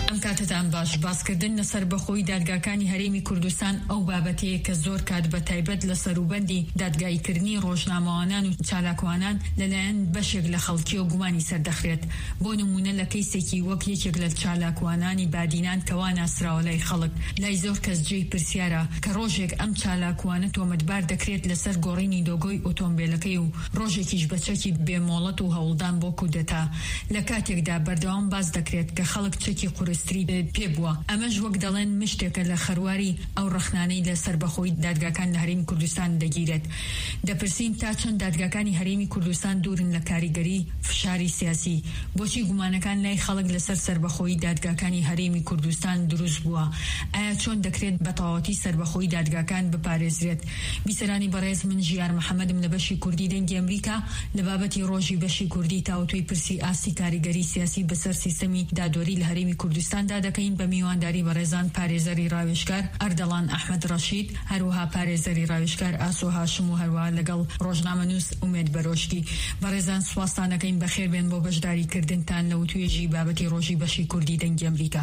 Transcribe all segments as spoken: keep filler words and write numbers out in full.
ئەم کاتتان باش باسکردن لەسەر بەخۆی دادگاکانی هەرێمی کوردستان ئەو بابەتەیە کە زۆر کات بە تایبەت لە سەروبەندی دادگایکردنی ڕۆژنامەوانان و چالاکوانان لەلایەن بەشێک لە خەڵکی و گومانی سەردەخرێت. بۆ نمونە لە کەیسێکی وەک یەکێک لە چالاکوانانی بادینان کەوا ناسراوە لای خەڵک، لای زۆر کەس جێی پرسیارە کە ڕۆژێک ئەم چالاکوانە تۆمەتبار دەکرێت لەسەر گۆڕینی لۆگۆی ئۆتۆمبیلەکەی و ڕۆژێکیش بەچەکی بێمۆڵەت و هەوڵدان بۆ کودەتا. لە کاتێکدا بەردەوام باز دەکرێت کە خەڵک چەکی قورستری پێ بووە. ئەمەش وەک دەڵێن مشتێکە لە خەرواری ئەو ڕەخنانەی لە سەربەخۆی دادگاکان لە هەرێمی کوردستان دەگیرێت. دەپرسین تا چەند دادگاکانی هەرێمی کوردستان دوورن لە کاریگەری فشاری سیاسی؟ بۆچی گومانەکان لای خەڵک لەسەر سەربەخۆی دادگاکانی هەرێمی کوردستان دروست بووە؟ ئایا چۆن دەکرێت بە تەواوەتی سەربەخۆی دادگاکان بپارێزرێت؟ بیسەرانی بەڕێز، من ژیار محەممەدم لە بەشی کوردی دەنگی ئەمریکا لە بابەتی ڕۆژی بەشی کوردی تاوتوی پرسی ئاستی کاریگەری سیاسی بەسەر سیستەمی دادوەری لە هەرێمی کوردستاندا دەکەین بە میوانداری بەڕێزان پارێزەری ڕاوێژگار ئەردەڵان ئەحمەد ڕەشید، هەروەها پارێزەری ڕاوێژگار ئاسۆ هاشم و هەروەها لەگەڵ ڕۆژنامەنووس ئومێد بەرۆشکی. بەڕێزان سوپاسانەکەین بەخێر بێن بۆ بەشداریکردنتان لە وتوێژی بابەتی ڕۆژی بەشی کوردی دەنگی ئەمریکا.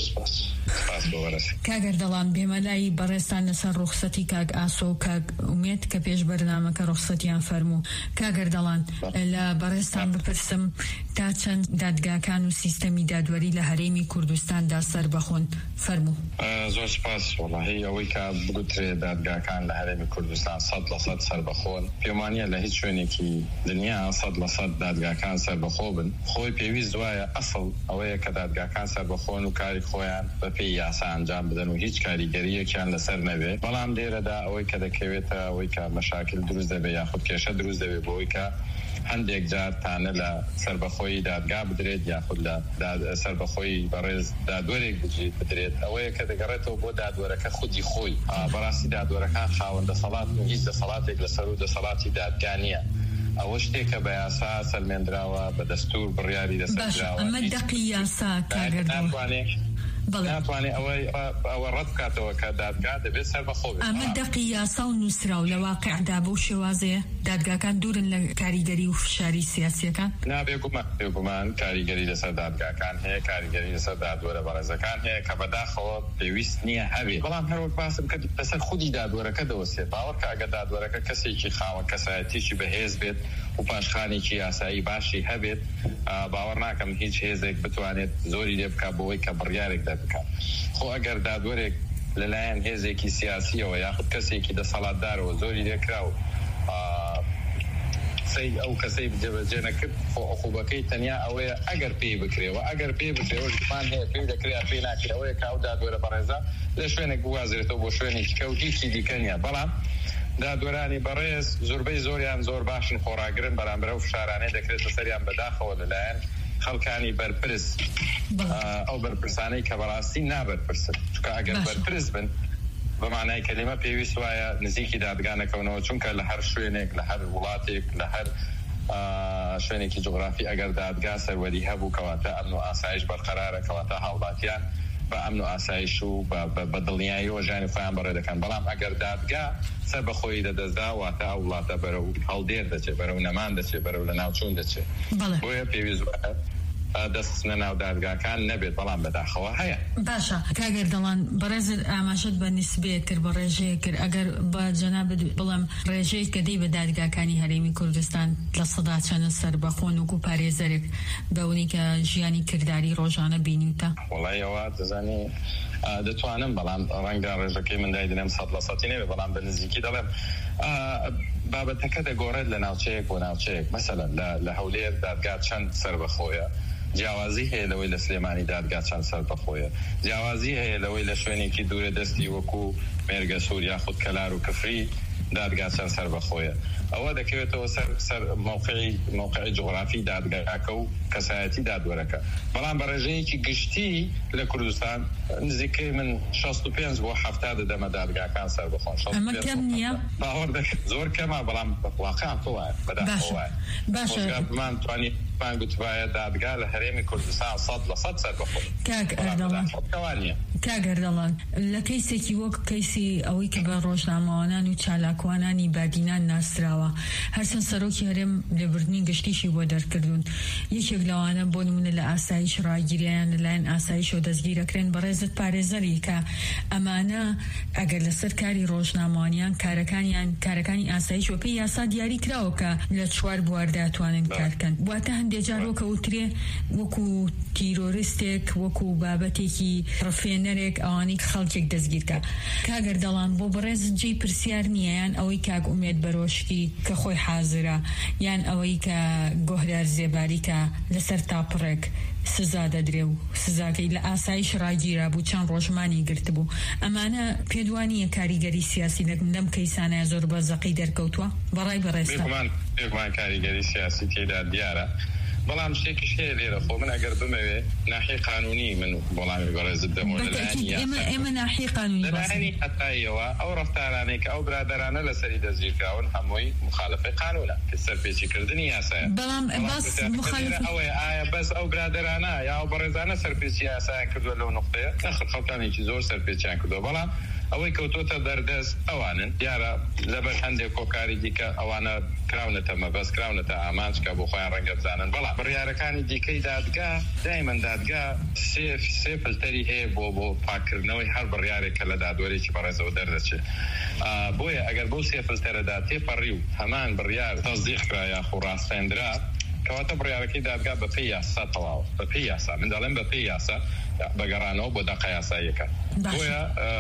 کاگەردەڵان بێمەلای بەڕێستان لەسەر ڕوخسەتی کاگ ئاسۆ و کاگ ئومێد کە پێش بەرنامەکە ڕوخسەتیان فەرموو. کاگەردەڵان لە بەڕێستان بپرسم تا چەند دادگاکان و سیستەمی دادوەری لە هەرێمی کوردستاندا سەر بەخۆن؟ فەرموو. زۆر سپاس. وڵاهی ئەوەی کە بگوترێ دادگاکان لە هەرێمی کوردستان سەد لە سەد سەر بەخۆن پێمانیە لە هیچ شوێنێکی دنیا سەد لە سەد دادگاکان سەر بەخۆ بن. خۆی پێویست وایە ئەسڵ ئەوەیە کە دادگاکان سەر بەخۆن و کاری خۆیان بە پێی یاسا ئەنجام بدەن و هیچ کاریگەریەکیان لەسەر نەبێ. بەڵام لێرەدا ئەوەی کە دەکەوێتە ئەوەی کە مەشاکل دروست دەبێت یاخود کێشە دروست دەبێت بۆی کە هەندێک جار تانە لە سەربەخۆی دادگا بدرێت یاخود لە سەربەخۆی بەڕێز دادوەرێک بجێت بدرێت. ئەوەیە کە دەگەڕێتەوە بۆ دادوەرەکە خودی خۆی. بەڕاستی دادوەرەکان خاوەن دەسەڵات و هیچ دەسەڵاتێک لەسەر و دەسەڵاتی دادگا نییە. ئەوە شتێکە بە یاسا سەلمێنراوە، بە دەستور بڕیاری لەسەردراوە. ئەمە دەقی یاسا کاگەردەڵان ناتوانێت ئەوە ڕەت بکاتەوە کە دادگا دەبێت سەربەخۆ بێت. ئەمە دەقی یاسا و نووسرا و لە واقعدا بەو شێوازەیە دادگاکان دوورن لە کاریگەری و فشاری سیاسیەکان؟ نابێگومان بێگومان کاریگەری لەسەر دادگاکان هەیە، کاریگەری لەسەر دادوەرە بەڕێزەکان هەیە کە بەداخەوە پێویست نییە هەبێت. بەڵام هەروەک باسم کرد لەسەر خودی دادوەرەکە دەوەسێت. باوەڕ کە ئەگە دادوەرەکە کەسێکی خاوەن کەسایەتیشی بەهێز بێت و پاشخانێکی یاسایی باشی هەبێت، باوەڕ ناکەم هیچ هێزێک بتوانێت زۆری لێ بکات بۆەوەی کە بڕیارێک دەبکات. خۆ ئەگەر دادوەرێک لەلایەن هێزێکی سیاسیەوە یاخود کەسێکی دەسەڵاتدارەوە زۆری لێکرا و ئەو کەسەی جێبەجێ نەکرد، عقوبەکەی تەنیا ئەوەیە ئەگەر پێی بکرێەوە ئەگەر پێی بکرێەوە ژمان هەیە پێی دەکرێت پێی ناکرێت. ئەوەیە کاو دادوەرە بەڕێزە لە شوێنێک بوازرێتەوە بۆ شوێنێکی کە و هیچی دیکە نییە. بەڵام دادوەرانی بەڕێز زۆربەی زۆریان زۆر باشن، خۆڕاگرن بەرامبەر ئەو فشارانەی دەکرێتە سەریان بەداخەوە لەلایەن خەڵکانی بەرپرس، ئەو بەرپرسانەی کە بەڕاستی نابەرپرسن. چونکە ئەگەر بەرپرس بن بە معنای کەلیمە پێویست وایە نزیکی دادگانەکەونەوە، چونکە لە هەر شوێنێک لە هەر وڵاتێک لە هەر شوێنێکی جغرافی ئەگەر دادگا سەروەری هەبوو کەواتە ئەمن و ئاسایش بەرقەرارە، کەواتە هاوڵاتیان بە ئەمن و ئاسایش و بە دڵنیاییەوە ژیانی خۆیان بەڕێ دەکەن. بەڵام ئەگەر دادگا سەر بەخۆی دەدەستدا واتە ئەو وڵاتە بەرەو هەڵدێر دەچێت، بەرەو نەمان دەچێت، بەرەو لە ناوچوون دەچێت. بۆیە پێویست دەستنە ناو دادگاکان نەبێت، بەڵام بەداخەوە هەیە. باشە کاگەردەڵان، بەڕێزت ئاماژەت بە نیسبەیە کرد، بە ڕێژەیە کرد. ئەگەر بە جەنابەت بڵێم ڕێژەیەک کە دەی بە دادگاکانی هەرێمی کوردستان لە سەدا چەندە سەر بەخۆن وەکو پارێزەرێک بەونی کە ژیانی کردداری ڕۆژانە بینیوتە؟ وەڵای ئەوە دەزانی دەتوانم، بەڵام ڕەنگە ڕێژەکەی من دایدنێم سەد لە سەدی نەبێت، بەڵام بە نزیکی دەڵێم بابەتەکە دەگۆڕێت لە ناوچەیەک بۆ ناوچەیەک. مەسەلەن لە هەولێر دادگا چەند سەر بەخۆیە، جیاوازی هەیە لەوەی لە سلێمانی دادگا چەند سەر بەخۆیە، جیاوازی هەیە لەوەی لە شوێنێکی دوورە دەستی وەکو مێرگە سوور یاخود کەلار و کفری دادگا چەند سەر بەخۆیە. ئەوە دەکەوێتەوە سەر موقعی موقعی جغرافی دادگاکە و کەسایەتی دادوەرەکە. بەڵام بە ڕێژەیەکی گشتی لە کوردستان نزیکەی من شەست و پێنج بۆ هەفتاد دەمە دادگاکان سەر بەخۆن. ئەمە کەم نییە؟ باوەڕ دەکەم زۆر کەمە، بەڵام واقعا وایە بەداخەوە باشە بمان توانێت بان گوتوایە دادگا لە هەرێمی کوردستان سەد لە سەد سەر بەخۆن. کاک ئەردەڵان کاگەردەڵان لە کەیسێکی وەک کەیسی ئەوەی کە بە ڕۆژنامەوانان و چالاکوانانی بادینان ناسراوە هەرچەند سەرۆکی هەرێم لێبوردنی گشتیشی بۆ دەرکردوون یەکێک لەوانە بۆ نمونە لە ئاسایش ڕاگیریان لەلایەن ئاسایشەوە دەستگیرەکرێن بەڕێزت پارێزەری کە ئەمانە ئەگەر لەسەر کاری ڕۆژنامەوانیان کارەکانیان کارەکانی ئاسایش وەکە یاسا دیاری کراوە کە لە چوار بواردا توانن کارکەن واتە هەندێک جارۆکە وترێ وەکو تیرۆریستێک وەکو بابەتێکی ڕفێنەرێک ئەوانی خەڵکێک دەستگیرکە کاگەردەڵان بۆ بەڕێز جێی پرسیار نییە یان ئەوەی کاگ ئومێد بەرۆشکی کە خۆی حازرە یان ئەوەی کە گۆهرار زێباری کە لەسەر تاپڕێک سزا دەدرێ و سزاکەی لە ئاسایش ڕاگیرا بوو چەند ڕۆژمانی گرت بوو ئەمانە پێدوانیە کاریگەری سیاسی لەم کەیسانە زۆر بە زەقی دەرکەوتووە بەڕای بەڕێستا پێکمان کاریگەری سیاسی تێدا دیارە بەڵام شتێکیش هەیە لێرە خۆ من ئەگەر بمەوێ ناحی قانونی من وەڵامی بەڕێزت دەمەوە ئێمە ناحی قانونی لەلایەنی ئەتاییەوە ئەو ڕەفتارانەی کە ئەو برادەرانە لەسەری دەستگیرکراون هەمووی مخالفەی قانونە کە سەرپێچیکردنی یاسایە بەڵام باس مخالف ئەوەیە ئایا بەس ئەو برادەرانە یا ئەو بەڕێزانە سەرپێچی یاسایان کردووە لەو نقطەیە نەخت خەڵکانێکی زۆر سەرپێچیان کردووە بەڵام ئەوەی کەوتۆتە دەردەست ئەوانن دیارە لەبەر هەندێک کۆکاری دیکە ئەوانە کراونەتە مەبەست کراونەتە ئامانجکە بۆ خۆیان ڕەنگە بزانن بەڵام بڕیارەکانی دیکەی دادگا دایمەن دادگا سێ سێ فلتەری هەیە بۆ بۆ پاکردنەوەی هەر بڕیارێک کە لە دادوەرێکی بەڕێزەوە دەردەچێت بۆیە ئەگەر بەو سێ فلتەرەدا تێپەڕی و هەمان بڕیار تەزدیقکرا یاخو ڕاستێنرا کەواتە بڕیارەکەی دادگا بە پێی یاسا تەواو بە پێی یاسا من دەڵێم بە پێی یاسا بەگەڕانەوە بۆ دەقە یاساییەکە بۆیە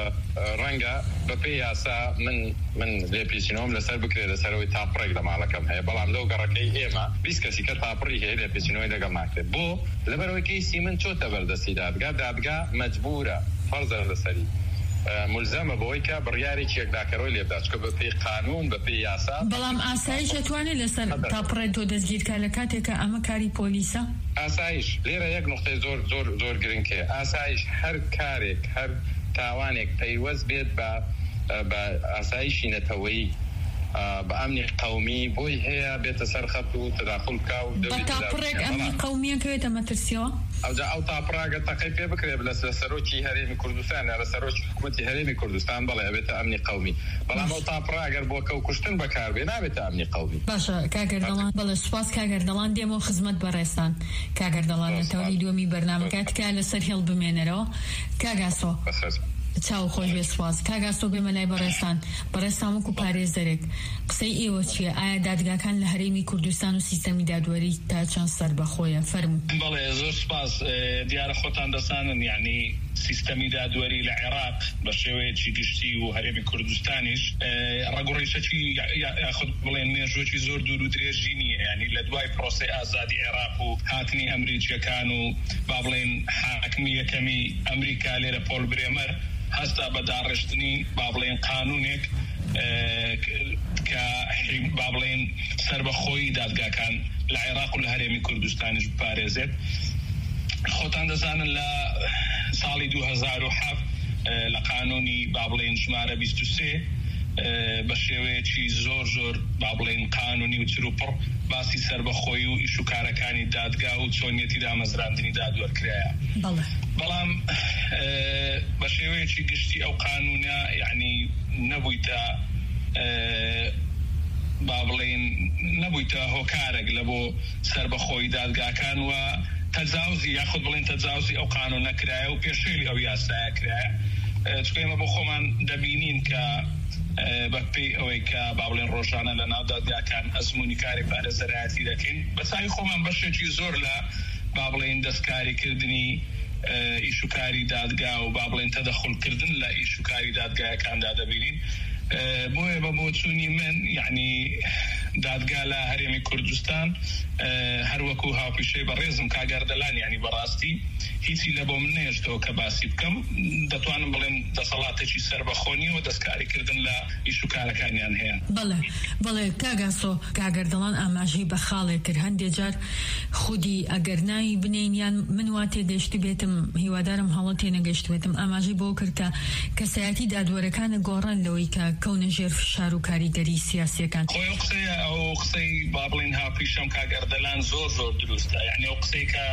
ڕەنگە بە پێی یاسا من من لێپێچینەوەم لەسەر بکرێت لەسەرەوەی تاپڕێک لە ماڵەکەم هەیە بەڵام لەو گەڕەکەی ئێمە بیست کەسی کە تاپڕی هەیە لێپێچینەوەی لەگەڵ ناکرێت بۆ لەبەرەوەی کەیسی من چۆتە بەردەستی دادگا دادگا مەجبورە فەرزە لەسەری ملزمە بۆی کە بڕیارێکی یەکداکەرەوەی لێبدات چکە بە پێی قانون بە پێی یاسا بەڵام ئاسایش دەتوانێت لەسەر تاپڕێت تۆ دەستگیرکە لە کاتێکە ئەمە کاری پۆلیسە ئاسایش لێرە یەک نقطەی زۆر زۆر زۆر گرنگکێ ئاسایش هەر کارێک هەر تاوانێک پەیوەست بێت بە بە ئاسایشی نەتەوەیی بە ئەمنی قەومی بۆی هەیە بێتە سەر خەت و تداخل بکا و بە تاپڕێک ئەمنی قەومیەکەوێتە مەترسیەوە ئەوجا ئەو تاپڕاگە تەقەی پێ بکرێت لە سەرۆکی هەرێمی کوردستان یا لە سەرۆکی حکوومەتی هەرێمی کوردستان بەڵێ ئەبێتە ئەمنی قەومی بەڵام ئەو تاپڕاگەر بۆ کەو کوشتن بەکاربێ نابێتە ئەمنی قەومی باشە کاگەردەڵان بەڵێ سوپاس کاگەردەڵان دێمەوە خزمەت بەڕێستان کاگەردەڵان لەتەوەری دووەمی بەرنامەکەت کا لەسەر هێڵ بمێنەرەوە کاگاسۆ چاو خۆش بێ سواز کاگاستۆ بێمە لای بەڕێستان بەڕێستان وەکو پارێزەرێک قسەی ئێوە چییە ئایا دادگاکان لە هەرێمی کوردستان و سیستەمی دادوەری تا چەند سەر بەخۆیە فەرموو بەڵێ زۆر سپاس دیارە خۆتان دەزانن یعنی سیستەمی دادوەری لە عێراق بە شێوەیەکی گشتی و هەرێمی کوردستانیش ڕەگوڕیشەکی یاخود بڵێن مێژوەکی زۆر دوور و درێژی نییە یعنی لە دوای پرۆسەی ئازادی عێراق و هاتنی ئەمریکیەکان و با بڵێن حاکمی یەکەمی ئەمریکا لێرە پۆل برێمەر هەستا بە داڕشتنی با بڵێن قانونێک کە با بڵێن سەربەخۆیی دادگاکان لە عێراق و لە هەرێمی کوردستانیش بپارێزێت خۆتان دەزانن لە ساڵی دوو هەزار و هەفت لە قانونی با بڵێن ژمارە بیست و سێ بە شێوەیەکی زۆر زۆر با بڵێن قانونی و چروپڕ باسی سەربەخۆیی و ئیش و کارەکانی دادگا و چۆنیەتی دامەزراندنی دادوەرکرایە بەڵام بە شێوەیەکی گشتی ئەو قانونە یعنی نەبوویتە با بڵێن نەبوویتە هۆکارێک لە بۆ سەربەخۆیی دادگاکان و تەجاوزی یاخود بڵێن تەجاوزی ئەو قانون نەکرایە و پێشێلی ئەو یاسایە کرایە چکە ئێمە بۆ خۆمان دەبینین کە بەپێی ئەوەی کە با بڵێن ڕۆژانە لە ناو دادگاکان ئەزمموی کاری پارێزەرایەتی دەکەین بەسای خۆمان بەشێکی زۆر لە با بڵێن دەستکاریکردنی ئیش و کاری دادگا و با بڵێن تەدەخولکردن لە ئیش و کاری دادگایەکاندا دەبینین بۆیە بە بۆچوونی من یعنی دادگا لە هەرێمی کوردستان هەروەکو هاوپیشەی بەڕێزم کاگەردەلان یعنی بەڕاستی هیچی لە بۆ من نێشتەوە کە باسی بکەم دەتوانم بڵێم دەسەڵاتێکی سەربەخۆنی و دەستکاریکردن لە ئیش و کارەکانیان هەیە بەڵێ بەڵێ کاگاسۆ کاگەردەڵان ئاماژەی بە خاڵێک کرد هەندێک جار خودی ئەگەر ناوی بنێن یان من وا تێگەشتی بێتم هیوادارم هەڵە تێنەگەشت بێتم ئاماژەی بۆ کرد کە کەسایەتی دادوەرەکانە گۆڕان لەوەی کە کەونە ژێر فشار و کاریگەری سیاسیەکان خۆی قسەیە ئەو قسەی با بڵێن هاوپیشەم کاگەردەلان زۆر زۆر دروستە یعنی ئەو قسەی کە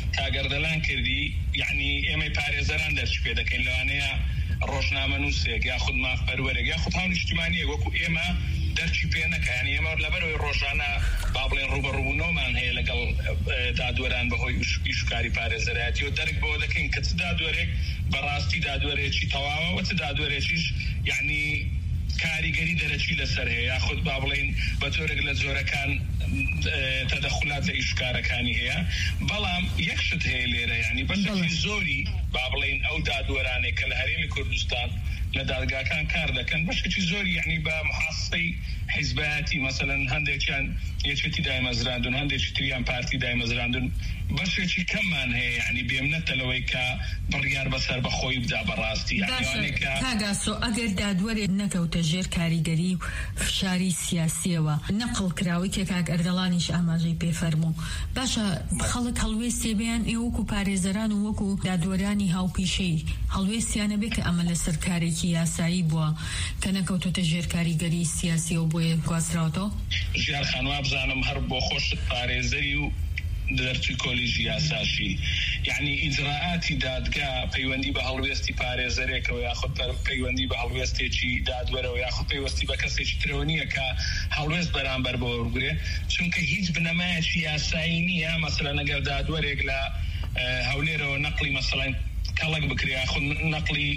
کاگەردەلان کردی یعنی ئێمە پارێزەران دەرچ پێ دەکەین لەوانەیە ڕۆژنامە نووسێک یاخود مافپەروەرێک یاخود هەڵ نیشتیمانیەک وەکو ئێمە دەرچی پێ نەکە یعنی ئێمە لەبەرەوەی ڕۆژانە با بڵێن ڕوبەڕووبوونەوەمان هەیە لەگەڵ دادوەران بەهۆی ئیشوکاری پارێزەرایەتی و دەرک بەوە دەکەین کە چ دادوەرێک بەڕاستی دادوەرێکی تەواوە و چ دادوەرێکیش یعنی کاریگەری دەرەچی لەسەر هەیە یاخود با بڵێن بە تۆرێک لە جۆرەکان تەدەخولات لە ئیشوکارەکانی هەیە بەڵام یەکشت هەیە لێرە یعنی بەشێکی زۆری با بڵێن ئەو دادوەرانێک کە لە هەرێمی کوردستان لە دادگاکان کار دەکەن بەشێکی زۆری یعنی بە محاسبەی حیزبایەتی مەسەلەن هەندێکیان یەکێتی دایمەزراندون هەندێکی تریان پارتی دایمەزراندون بەشێکی کەممان هەیە یعنی بێمنەتە لەوەی کە بڕیار بەسەر بەخۆی بدا بەڕاستی کاگاسۆ ئەگەر دادوەرێک نەکەوتە ژێر کاریگەری و فشاری سیاسیەوە نەقڵ کراوی کە کاک ئەردەڵانیش ئاماژەی پێفەرموو باشە خەڵک هەڵوێستی بیان ئێ وەکو پارێزەران و وەکو دادوەرانی هاوپیشەی هەڵوێستیانە بێ کە ئەمە لەسەر کارێکی یاسایی بووە کە نەکەوتۆتە ژێر کاریگەری سیاسی و بۆیە گواستراوەتەوە ژیار خانوا بزانم هەر بۆ خۆشت پارێزەری و دەرچی کۆلیژی یاساشی یعنی ئیجراعاتی دادگا پەیوەندی بە هەڵوێستی پارێزەرێکەوە یاخود پەیوەندی بە هەڵوێستێکی دادوەرەوە یاخود پەیوەستی بە کەسێکی ترەوە نییە کە هەڵوێست بەرامبەر بۆ وەرگرێ چونکە هیچ بنەمایەکی یاسایی نییە مەسەلەن ئەگەر دادوەرێک لە هەولێرەوە نەقلی مەسەڵەن کەڵک بکرێ یاخود نەقلی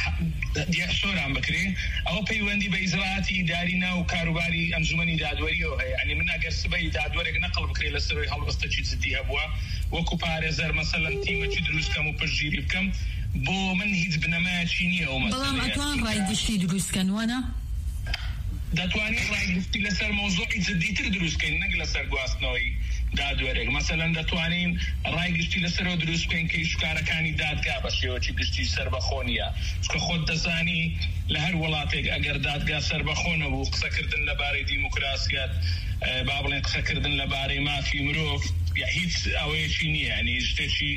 سۆران بکرێ ئەوە پەیوەندی بە ئیجراعاتی ئیداری ناو کاروباری ئەنجومەنی دادوەریەوە هەیە یعنی من ئەگەر سبەی دادوەرێک نەقڵ بکرێ لەسەرەوەی هەڵوەستەکی جدی هەبووە وەکو پارێزەر مەسەلەن تیمێکی دروستکەم و پشتگیری بکەم بۆ من هیچ بنەمایەکی نییە ئەو مەسەلەیە بەڵام ئەتوان ڕایگشتی دروستکەنوانە دەتوانێت ڕایگشتی لەسەر مۆزوعی جدیتر دروستکەین نەک لەسەر گواستنەوەی دادوەرێک مەسەلەن دەتوانین ڕایگشتی لەسەرەوە دروست بکەین کە ئیشوکارەکانی دادگا بە شێوەیەکی گشتی سەربەخۆ نییە چونکە خۆت دەزانی لە هەر وڵاتێک ئەگەر دادگا سەربەخۆ نەبوو قسەکردن لەبارەی دیموکراسیات با بڵێن قسەکردن لەبارەی مافی مرۆڤ هیچ ئەوەیەکی نییە ینی شتێکی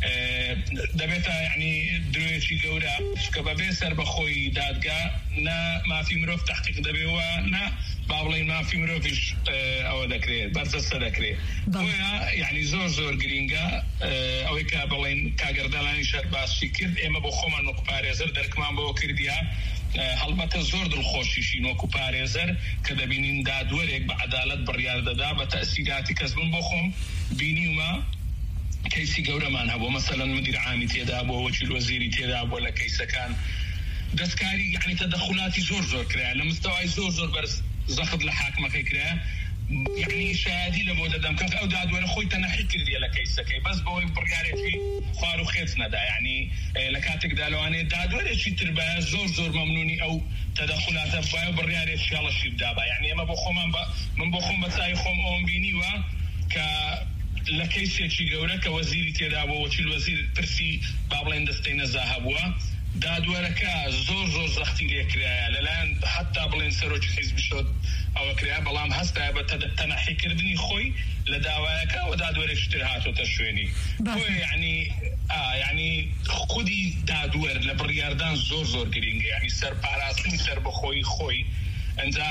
دەبێتە یعنی درۆیەکی گەورە چکە بەبێ سەربەخۆی دادگا نە مافی مرۆڤ تەحقیق دەبێەوە نە با بڵێن مافی مرۆڤیش ئەوە دەکرێت بەرجەستە دەکرێت بۆیە یعنی زۆر زۆر گرینگە ئەوەی کە بڵێن کاگەردەڵانی شەر باسی کرد ئێمە بۆ خۆمان وەکو پارێزەر دەرکمان بەوە کردیە هەڵبەتە زۆر دڵخۆشیشین وەکو پارێزەر کە دەبینین دادوەرێک بە عەدالەت بڕیار دەدا بە تەئسیراتی کەس بن بۆ خۆم بینیومە کەیسی گەورەمان هەبوو مەسەلەن مدیر عامی تێدا بووە وەکیل وەزیری تێدا بووە لە کەیسەکان دەستکاری یعنی تەدەخولاتی زۆر زۆر کرایە لە مستەوای زۆر زۆر بەرز زەخت لە حاکمەکەی کرایە یعنی شایدی لە بۆ دەدەم کە ئەو دادوەرە خۆی تەنەحی کردیە لە کەیسەکەی بەس بەوەی بڕیارێکی خوار و خێت نەدا یعنی لە کاتێکدا لەوانەیە دادوەرێکی تر بە زۆر زۆر مەمنونی ئەو تەدەخولاتە بایە و بڕیارێکی هەڵەشی بدابا یعنی ئێمە بۆ خۆمان من بۆ خۆم بەچای خۆم ئەوم بینیوە کە لە کەیسێکی گەورە کە وەزیری تێدا بووە وەکیل وەزیر پرسی با بڵێن دەستەی نەزا هەبووە دادوەرەکە زۆر زۆر زەختی لێکرایە لەلایەن حتا بڵێن سەرۆکی حیزبی شۆت ئەوە کرایە بەڵام هەستایە بە تەنەحیکردنی خۆی لە داوایەکە و دادوەرێکی تر هاتۆتە شوێنی بۆیە یعنی یعنی خودی دادوەر لە بڕیاردان زۆر زۆر گرینگە یعنی سەرپاراستنی سەربەخۆیی خۆی ئەنجا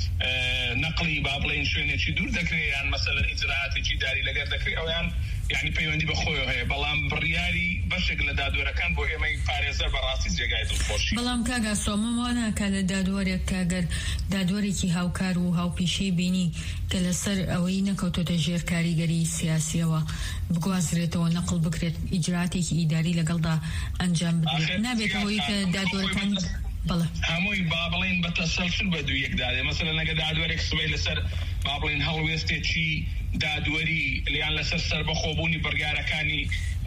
نەقلی با بڵێن شوێنێکی دوور دەکرێت یان مەسەلەن ئیجراعاتێکی داری لەگەر دەکرێت ئەویان یعنی پەیوەندی بە خۆیەوە هەیە بەڵام بڕیاری بەشێک لە دادوەرەکان بۆ ئێمەی پارێزەر بەڕاستی جێگای دڵخۆشی بەڵام کاگا سۆمەوانەکە لە دادوەرێک کاگەر دادوەرێکی هاوکار و هاوپیشەی بینی کە لەسەر ئەوەی نەکەوتۆتە ژێر کاریگەری سیاسیەوە بگوازرێتەوە نەقڵ بکرێت ئیجراعاتێکی ئیداری لەگەڵدا ئەنجام بدرێت نابێت ئەوەی کە دادوەرەکان بەڵێ هەمووی با بڵێن بە تەسەلسل بە دوو یەکدادێ مەسەلەن ئەگەر دادوەرێک سبەی لەسەر با بڵێن هەڵوێستێکی دادوەری لیان لەسەر سەربەخۆبوونی بڕیارەکانی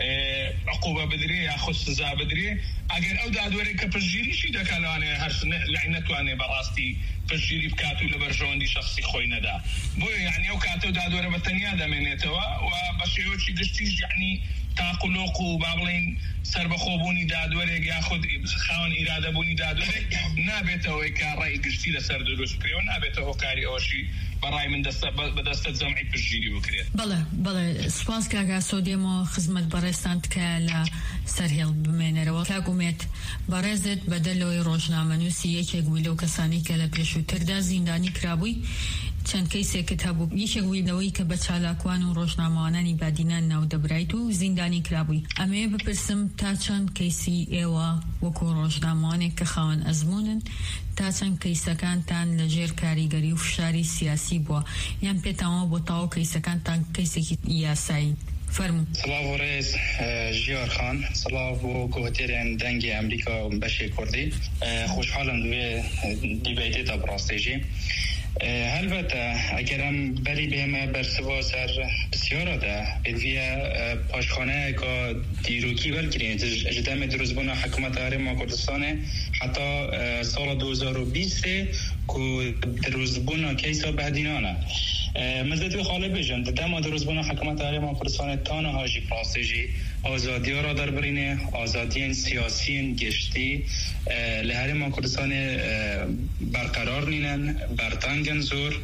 عقوبە بدرێ یاخود سزا بدرێ ئەگەر ئەو دادوەرێک کە پشتگیریشی دەکات لەوانەیە هەر لای نەتوانێت بەڕاستی پشتگیری بکات و لە بەرژەوەندی شەخسی خۆی نەدا بۆیە یعنی ئەو کاتە و دادوەرە بە تەنیا دەمێنێتەوە و بە شێوەیەکی گشتیش یعنی تاقلۆق و با بڵێن سەربەخۆبوونی دادوەرێک یاخود خاوەن ئیرادەبوونی دادوەرێک نابێتەوەی کە ڕای گشتی لەسەر دروست بکرێەوە نابێتە هۆکاری ئەوەشی بەڕای من بەدەستە جەمعی پشتگیری بکرێت بەڵێ بەڵێ سوپاس کاگا سۆدێمەوە خزمەت بەڕێستان تکە لە سەرهێڵ بمێنەرەوە کاگومێت بەڕێزت بەدەلەوەی ڕۆژنامەنووسی یەکێک بووی لەو کەسانی کە لە پێشووتردا زیندانی کرابووی چەند کەیسێکت هەبوو یەکێک ویلەوەی کە بە چالاکوان و ڕۆژنامەوانانی بادینان ناو دەبرایت و زیندانی کرابووی. ئەمێ بپرسم تا چەند کەیسی ئێوە وەکو ڕۆژنامەوانێک کە خاوەن ئەزمونن تا چەند کەیسەکانتان لەژێر کاریگەری و فشاری سیاسی بووە یان پێتانەوە بۆ تاو کەیسەکانتان کەیسێکی یاسایی؟ فرمو. سلاو ورز جیار خان، سلاو و گوهترین دنگ امریکا و بشه کردی. خوشحالم دوی دیبیتی تا براستیجی. البته اگرم بری بهمه برسوا سر بسیاره ده بدویه پاشخانه که دیروکی برگیرین جدم دروزبون حکومت هرم کردستانه حتی سال دو هزار و بیست که دروزبون کیسا بهدینانه مزدوی خاله بجن دم دروزبون حکومت هرم کردستانه تانه هاجی پراسیجی آزادی ها را در برینه آزادی سیاسی گشتی لهرم کردستان برقرار نینن برتنگن زور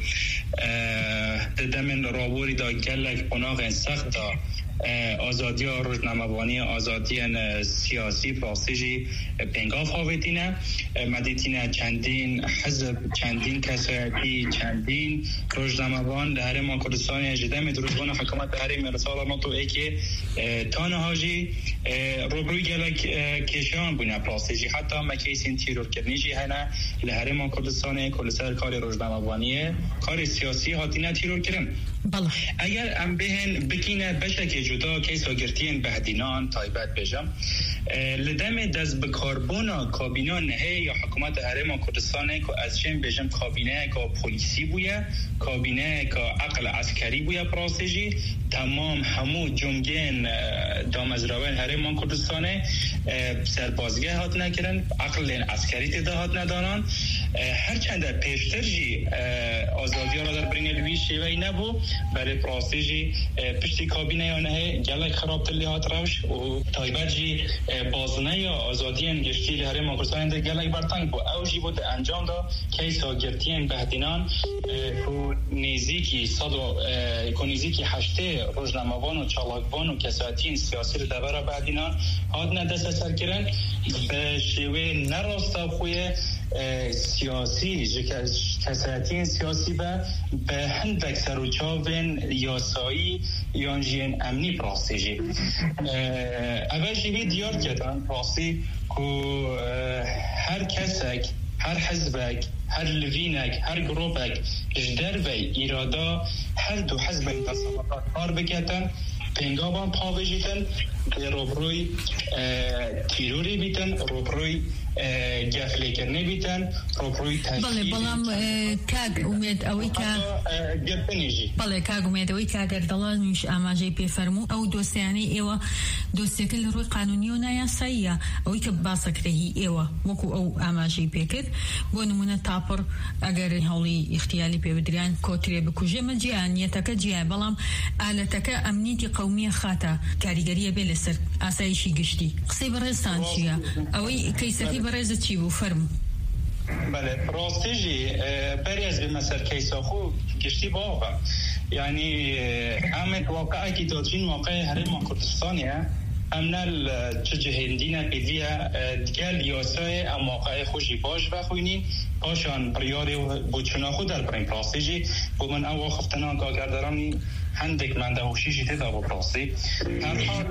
ددمن رابوری دا گلک بناغ سخت دا آزادی ها روزنامه‌وانی آزادی سیاسی پراسیجی پنگاف هاویتینه مدیتینه چندین حزب چندین کسایتی چندین روزنامه‌وان لهرم کردستان جدم دروزبون حکومت هرم رسال ناتو ای که تانه هاجی روبروی گلک کشان بونه پراسیجی حتی مکیسین تیرور کرنیجی هنه لهرم کردستان کل سر کار روزنامه‌وانی کار سیاسی هاتینه تیرور کرن. بله. اگر ام بهن بکینه بشه که جدا کیسا گرتین بهدینان تایبت بجم لدم دست بکاربونا کابینه نهی یا حکومت هرم کردستانه که از چین بجم کابینه که پولیسی بویه کابینه که عقل عسکری بویه پراسیجی تمام همو جمگین دامزراوین هرم کردستانه سربازگه هات نکرن عقل عسکری تده هات ندانان هرچند پیشتر جی آزادی را در برین الوی شیوهی نبو برای پراسیجی پشتی کابینه یا نهی گلک خراب تلی هات روش و تایبت جی بازنه یا آزادی انگشتی لحره ماکرسان ده گلک برتنگ بو او جی بود انجام دا کیسا گرتین بهدینان که نیزیکی صدو که نیزیکی هشته روزنامه‌وان و چالاکوان و کساتین سیاسی رو دبر بهدینان هاد ندست سر کرن به شیوه نراستا خوی سیاسی کساتین سیاسی به به هندک سروچاوین یاسایی یانجین امنی پراستیجی اول جیوی دیار کردن پراستی که هر کسک هر حزبک هر لوینک هر گروپک اجدر و ایرادا هر دو حزب تصمات کار بکتن پنگابان پاویجیتن روبروی تیروری بیتن روبروی گفله کرنه بیتن روبروی تشکیل بله بلام کاگ امید اوی که گرپنیجی بله کاگ امید اوی که اگر دلانش آماجه پی فرمو او دوستیانی ایوا دوستیکل روی قانونی و نیاساییه اوی که باسکرهی ایوا وکو او آماجه پی کرد بو نمونه تاپر اگر هولی اختیالی پی بدریان کوتری بکوجه مجیان یتک جیه بلام آلتک امنیتی قومی خاطا کاریگری بلسر آسایشی گشتی قصی برستان چیه اوی کیسکی برز چی بو فرم بله پراستیجی بری از بمسر کیسا خو گشتی باقا یعنی همه واقعی که دادرین واقعی هرم کردستانیه امنال چه جهندینه بدیه دیگر یاسای ام واقعی خوشی باش بخوینین پاشان پریاری بودشنا خود در برین پراستیجی بو من او خفتنان که اگر دارم هندک من ده هوشیشی تیدا با پراستی هر حال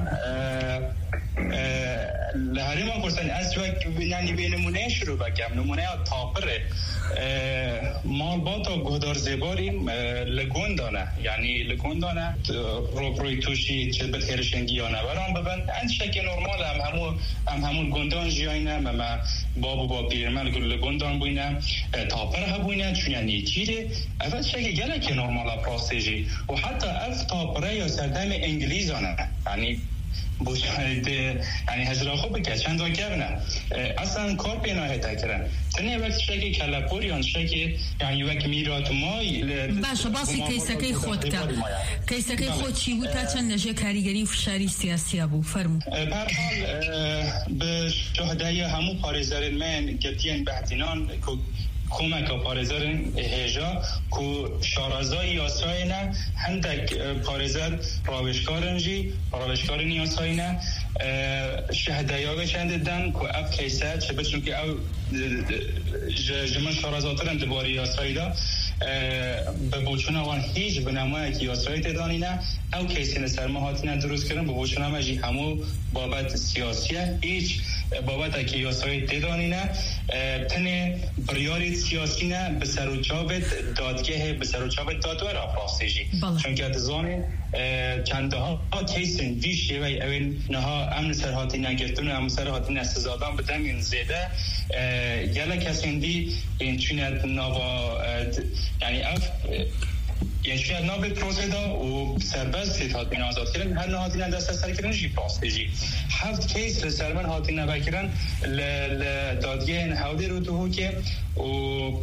لحریم ها کرسن از وقت یعنی به نمونه شروع بگم نمونه ها تاپره مال با تا گهدار زیباریم لگون دانه یعنی لگون دانه روبروی توشی چه بتخیرشنگی ها نبران ببند اند شکل نرمال هم همون هم همون گندان جیاینه مما بابو با پیرمل گل لگوندان بوینه تاپر ها بوینه چون یعنی چیره اول شکل گله که نرمال پراستیجی و حتی اف تاپره یا سردم انگلیزانه یعنی بوشاید یعنی هزار خوب بکه چند تا کردن اصلا کار پیناه تکرن تنی وقت شکی کلاپوریان شکی یعنی وقت میرات مای باشه باسی کیسکی خود که کیسکی خود چی بود تا چند نجه کاریگری و فشاری سیاسی ابو فرمو برحال به شهدای همو پارزارین من گتین بهدینان که کمک پارزار هجا که شارزای یاسای نه هندک پارزار راوشکارنجی راوشکار نیاسای نه شهدایاغ چند دن که اف کیسه چه بچون که او جمع شارزاترن دباری یاسای دا به بوچونوان هیچ بنامه که یاسایی تدانینه او کسی نسرمه هاتینه درست کردن به بوچونوه جی همو بابت سیاسیه هیچ بابت که یاسایی تدانینه تنه بریاری سیاسی نه به سر و چابت دادگه به سر و چابت دادوار افراستی جی چون که اتزانه چنده ها کیسن ویشی و اول نها امن سر هاتینه گرتون امن سر هاتینه سزادان بدم این زیده یلا کسی دی این چونت نوا یعنی اف یعنی شاید نابل پروسیدا و سربست هاتین آزاد کردن هر نهاتین دست سر کردن جی پاسپیجی هفت کیس لسرمن هاتین نبکرن لدادگه نهاودی رو تو که و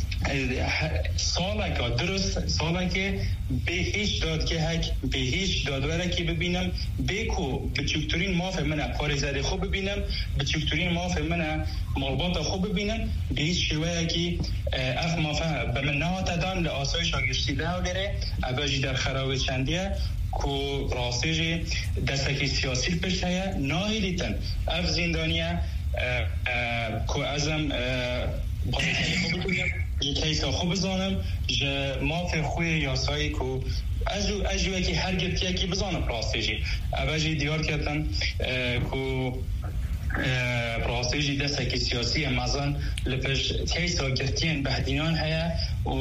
ساله که درست ساله که به هیچ دادگه هک به هیچ دادوره که ببینم بکو به چکتورین مافه منه پارزده خوب ببینم به چکتورین مافه منه مالبات خوب ببینم به هیچ شوه که اف مافه به من نهات دان لآسایش آگشتی ده داره اباجی در خراب چندیه که راستیجی دستکی سیاسی پشتیه ناهی دیتن اف زندانیه که ازم پارزده خوب ببینم کیسا خوب بزانم جه مافه خوی یاسایی که اجو اجوه که هر گرتیه که بزانم پراستیجی اوجی دیار کردن که پراستیجی دسته که سیاسی مزان لپش کیسا گرتین بهدینان هیا و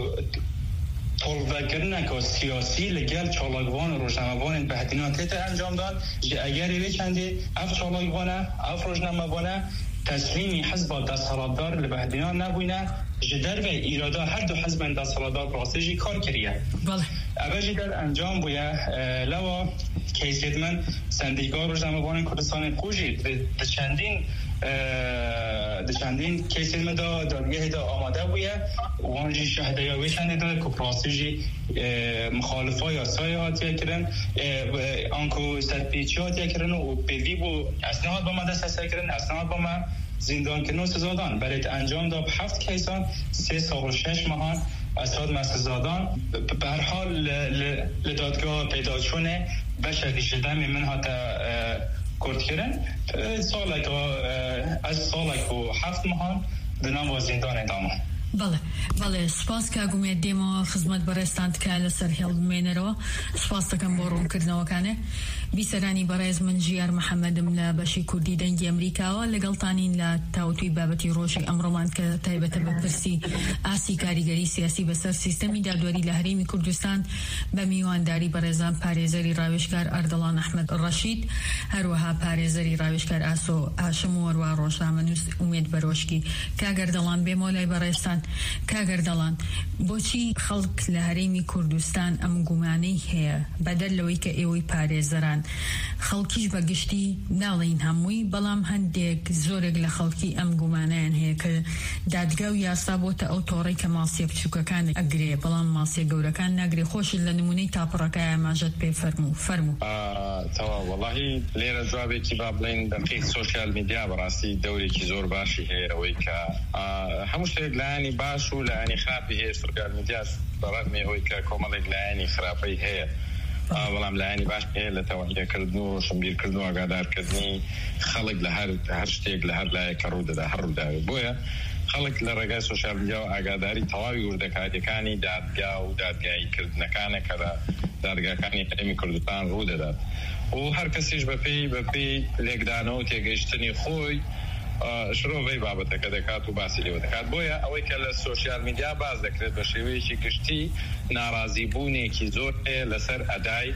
طلبه که سیاسی لگل چالاگوان و روشنموان بهدینان تیتا انجام داد جه اگر ایوه چنده اف چالاگوانه اف روشنموانه تسلیمی حزب دستهراددار لبهدینان نبوینه جدر و ایرادا هر دو حزب دستهراددار پراستیجی کار کریه اوجی در انجام بویه لوا کیسید من سندیگار روشنموان کردستان خوشی ده چندین ده چندین کیسید من دا دادگه دا آماده بویه وانجی شهده یا ویشنده دا که پراستیجی مخالفه یا سایه هاتیه کرن آنکو سرپیچی هاتیه کرن و پیوی بو اسناد با ما دست سر کرن اسناد با ما زندان کنو سزادان برای انجام داد هفت کیسان سه سال و شش ماهان اسناد مسزادان به هر حال لدادگاه پیدا چونه بشری شدم من هاتا کرد کرن سالک از سالک و هفت ماهان دنام و زندان ادامه بله بله سپاس که اگه میاد دیما خدمت برستند که لسر هیل بمینه رو سپاس تکم بارون کردنه وکانه بیسرانی برایز من جیار محمد ملا باشی کردی دنگی امریکا و لگلتانین لتاوتوی بابتی روشی امرومان که تایبت بپرسی آسی کاریگری سیاسی بسر سیستمی دادوری لحریمی کردستان بمیوانداری برایزان پارێزەری ڕاوێژکار ئەردەڵان ئەحمەد ڕەشید هەروەها پارێزەری ڕاوێژکار ئاسۆ هاشم و وەروا ڕۆژنامەنووس ئومێد بەرۆشکی کاگەردەڵان بێمۆلای بەڕێستان کاگەردەڵان بۆچی خەڵک لە هەرێمی کوردستان ئەم گومانەی هەیە بەدەر لەوەی کە ئێوەی پارێزەران خەڵکیش بەگشتی ناڵین هەمووی بەڵام هەندێک زۆرێک لە خەڵکی ئەم گومانەیان هەیە کە دادگا و یاسا بۆتە ئەو تۆڕەی کە ماسیە بچووکەکان ئەگرێ بەڵام ماسیە گەورەکان ناگرێ خۆشت لە نمونەی تاپڕەکە ئاماژەت پێ فەرموو فەرموو تەواو وەڵاهی لێرە جوابێکی با بڵێن دەقیق سۆشیال میدیا بەڕاستی دەورێکی زۆر باشی هەیە ئەوەی کە هەموو شتێک لایانی باش و لایانی خراپی هەیە سۆشیال میدیاش بەڕەگمی ئەوەی کە کۆمەڵێک لایانی خراپەی هەیە بەڵام لایانی باش هەیە لە تەواهیەکردن و ڕۆشنبیرکردن و ئاگادارکردنی خەڵک لە هەر شتێک لە هەر لایەکە ڕوودەدا هەر ڕووداوێت بۆیە خەڵک لە ڕێگای سۆشیال میدیا و ئاگاداری تەواوی وردەکاتیەکانی دادگا و دادگاییکردنەکانە کە لە دادگاکانی هەرێمی کوردستان ڕوودەدات و هەر کەسیش بەپێی بەپێی لێکدانەوە و تێگەیشتنی خۆی شرۆڤەی بابەتەکە دەکات و باسی لێوە دەکات بۆیە ئەوەی کە لە سۆشیال میدیا باز دەکرێت بە شێوەیەکی گشتی ناڕازیبوونێکی زۆر هەیە لەسەر ئەدای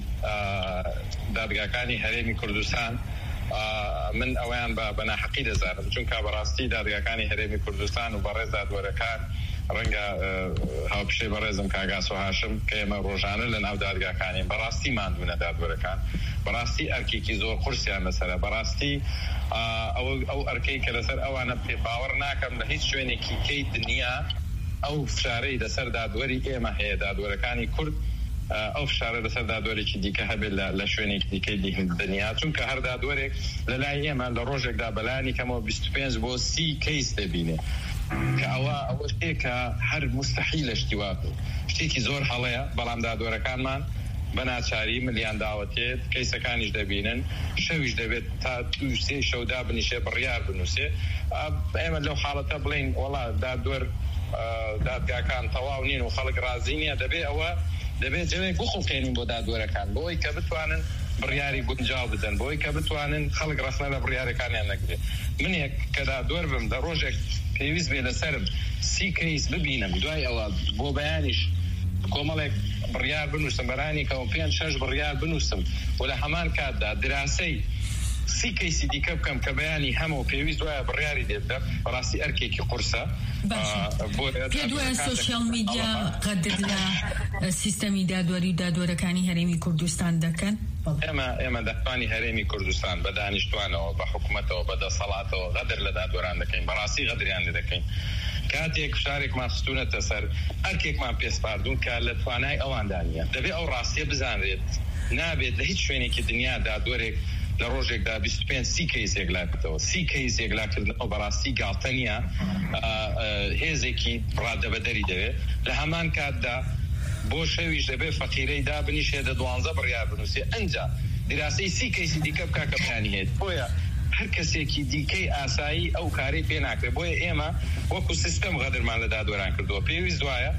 دادگاکانی هەرێمی کوردستان من ئەویان بە ناحەقی دەزانم چونکە بەڕاستی دادگاکانی هەرێمی کوردستان و بەڕێز دادوەرەکان ڕەنگە هاوپشەی بەڕێزم کاگاس و هاشم کە ئێمە ڕۆژانە لە ناو دادگاکانین بەڕاستی ماندوونە دادوەرەکان بەڕاستی ئەرکێکی زۆر قورسیان لەسەرە بەڕاستی ئەو ئەرکەی کە لەسەر ئەوانە پێ باوەڕ ناکەم لە هیچ شوێنێکی کەی دنیا ئەو فشارەی لەسەر دادوەری ئێمە هەیە دادوەرەکانی کورد ئەو فشارە لەسەر دادوەرێکی دیکە هەبێت لە شوێنێکی دیکەی دنیا چونکە هەر دادوەرێک لە لای ئێمە لە ڕۆژێکدا بەلایانی کەمەوە بیست و پێنج بۆ سی کەیس دەبینێ کە ئەوە ئەوە شتێکە هەر مستەحیلە شتیوا بوو شتێکی زۆر هەڵەیە بەڵام دادوەرەکانمان بە ناچاری ملیان داوەتێت کەیسەکانیش دەبینن شەویش دەبێت تا دوو سێ شەودا بنیشێ بڕیار بنووسێ ئێمە لەو حاڵەتە بڵێن وەڵا دادوەر دادگاکان تەواو نین و خەڵک ڕازی نییە دەبێت ئەوە دەبێت جوێک بخڵقێنین بۆ دادوەرەکان بۆی کە بتوانن بڕیاری گونجاو بدەن بۆی کە بتوانن خەڵک ڕخنە لە بڕیارەکانیان نەگرێت. منێک کە دادوەر بم لە ڕۆژێک پێویست بێ لەسرم سی کەیس ببینم دوای ئەوە بۆ بەیانیش کۆمەڵێک بڕیار بنووسم بەرانی کەەوە پێنج شەش بڕیار بنووسم و لە هەمان کاتدا دراسەی سی کەیسی دیکە بکەم کە بەیانی هەموو پێویست وایە بڕیاری دێتە بەڕاستی ئەرکێکی قورسە. پێ دوایە سۆشیال میدیا قەدر لە سیستەمی دادوەری و دادوەرەکانی هەرێمی کوردستان دەکەن؟ ئێمە ئێمە دەستانی هەرێمی کوردستان بە دانیشتوانەوە بە حکوومەتەوە بە دەسەڵاتەوە غەدر لە دادوەران دەکەین بەڕاستی غەدریان لێ دەکەین. کاتێک شارێکمان خستوونەتە سەر ئەرکێکمان پێسپاردوون کە لە توانای ئەواندا نیە دەبێت ئەو ڕاستیە بزانرێت نابێت لە هیچ شوێنێکی دنیا دادوەرێک لە ڕۆژێکدا بیست و پێنج سی کەیسێک لاکردەوە سی کەیسێک لاکردنەوە بەڕاستی گاڵتە نیە هێزێکی ڕادەبەدەری دەوێت لە هەمان کاتدا بۆ شەویش دەبێت فەقیرەی دابنیشێتە دوانزە بڕیار بنووسێ ئەنجا دیراسی سی کەیسی دیکە بکا کە بەیانی هێت بۆیە هەر کەسێکی دیکەی ئاسایی ئەو کاری پێ ناکرێت بۆیە ئێمە وەکو سیستەم غەدرمان لە دادوەران کردووە پێویست وایە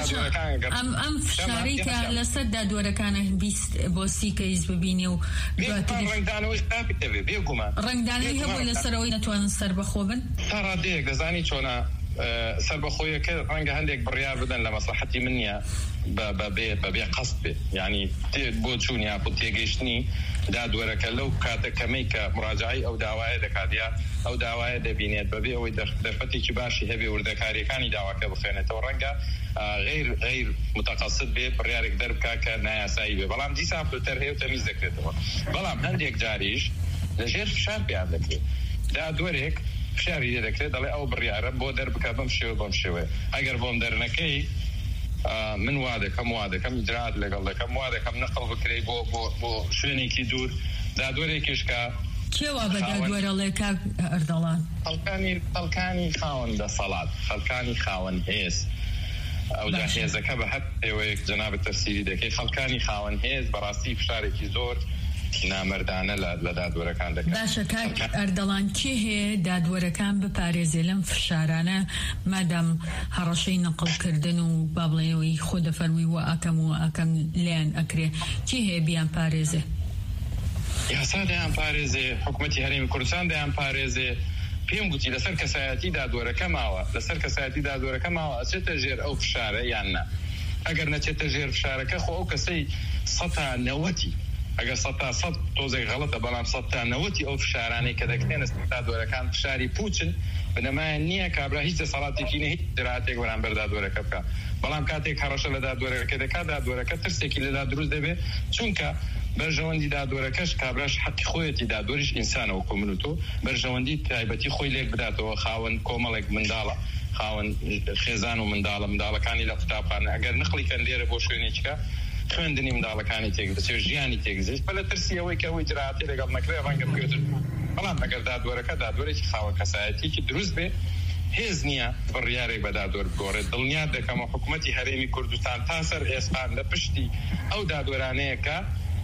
ئەم فشارەی کە لەسەر دادوەرەکانە بیست بۆ سی کەیس ببینێ و ڕنگدانەوەی تاپی دەبێت بێگومان ڕنگدانەوەی هەبوو لەسەرەوەی نەتوانن سەربەخۆ بن تا ڕادەیەک دەزانی چۆنە سەربەخۆیەکە ڕەنگە هەندێک بڕیار بدەن لە مەسلحەتی من نییە بەبێ قەست بێ یعنی بۆ چوون یا بۆ تێگەیشتنی دادوەرەکە لەو کاتە کەمەی کە مراجعی ئەو داوایە دەکاتیا ئەو داوایە دەبینێت بەبێ ئەوەی دەرفەتێکی باشی هەبێ وردەکاریەکانی داواکە بخوێنێتەوە ڕەنگە غیر غیر متەقەسد بێ بڕیارێک دەربکا کە نایاسایی بێ بەڵام دیسا پلتەر هەیە و تەمیز دەکرێتەوە بەڵام هەندێک جاریش لەژێر فشار پیان دەکرێت دادوەرێک فشاری لێ دەکرێت دەڵێ ئەو بڕیارە بۆ دەربکە بەم شێوە بەم شێوەیە ئەگەر بۆم دەرنەکەی من وا دەکەم وا دەکەم ئیجرات لەگەڵ دەکەم وا دەکەم نەقڵ بکرێت بۆ بۆ شوێنێکی دوور دادوەرێکیشکە کێوا بە دادوەرەڵێ کاک ئەردەڵان خەڵکانی خەڵکانی خاوەن دەسەڵات خەڵکانی خاوەن هێز ئەو جا هێزەکە بە هەر شێوەیەک جەنابەت تەفسیری دەکەی خەڵکانی خاوەن هێز بەڕاستی فشارێکی زۆر نامردانە لە دادوەرەکان دەکەن. باشە کاک ئەردەڵان کێ هەیە دادوەرەکان بپارێزێ لەم فشارانە مادام هەڕەشەی نەقڵکردن و با بڵێنەوەی خۆ دەفەرمووی وە ئەکەم و ئەکەم لیان ئەکرێ کێ هەیە بیان پارێزێ؟ یاسا دەیان پارێزێ حکوومەتی هەرێمی کوردستان دەیان پارێزێ پێم گوتی لەسەر کەسایەتی دادوەرەکە ماوە لەسەر کەسایەتی دادوەرەکە ماوە ئەچێتە ژێر ئەو فشارە یان نا ئەگەر نەچێتە ژێر فشارەکە خۆ ئەو کەسەی سەتا نەوەتی ئەگەر سەتا سەد تۆزێک غەڵەتە بەڵام سەتا نەوەتی ئەو فشارانەی کە دەکرێنە دادوەرەکان فشاری پوچن بنەمایان نییە کابرا هیچ دەسەڵاتێکی نە هیچ دراتێک بەرامبەر دادوەرەکە بکە بەڵام کاتێک هەڕەشە لە دادوەرەکە دەکات دادوەرەکە ترسێکی لەدا دروست دەبێت چونکە بەرژەوەندی دادوەرەکەش کابراش حەقی خۆیەتی دادوەریش ئینسانەوە کۆمنوتۆ بەرژەوەندی تایبەتی خۆی لێک بداتەوە خاوەن کۆمەڵێک منداڵە خاوەن خێزان و منداڵە منداڵەکانی لە قوتابخانە ئەگەر نقڵی کەندێرە بۆ شوێنێکە خوێندنی منداڵەکانی تێکدەچێت ژیانی تێکزیست بە لە ترسی ئەوەی کە ئەوەی جراحەتی لەگەڵ نەکرێ ڕەنگە بگوێتر بەڵام ئەگەر دادوەرەکە دادوەرێکی خاوە کەسایەتێکی دروست بێ هێز نییە بڕیارێک بە دادوەر بگۆڕێت دڵنیات دەکەمە حکوومەتی هەرێمی کوردستان تا سەر ئێسپان لە پشتی ئەو دادوەرانەیەکە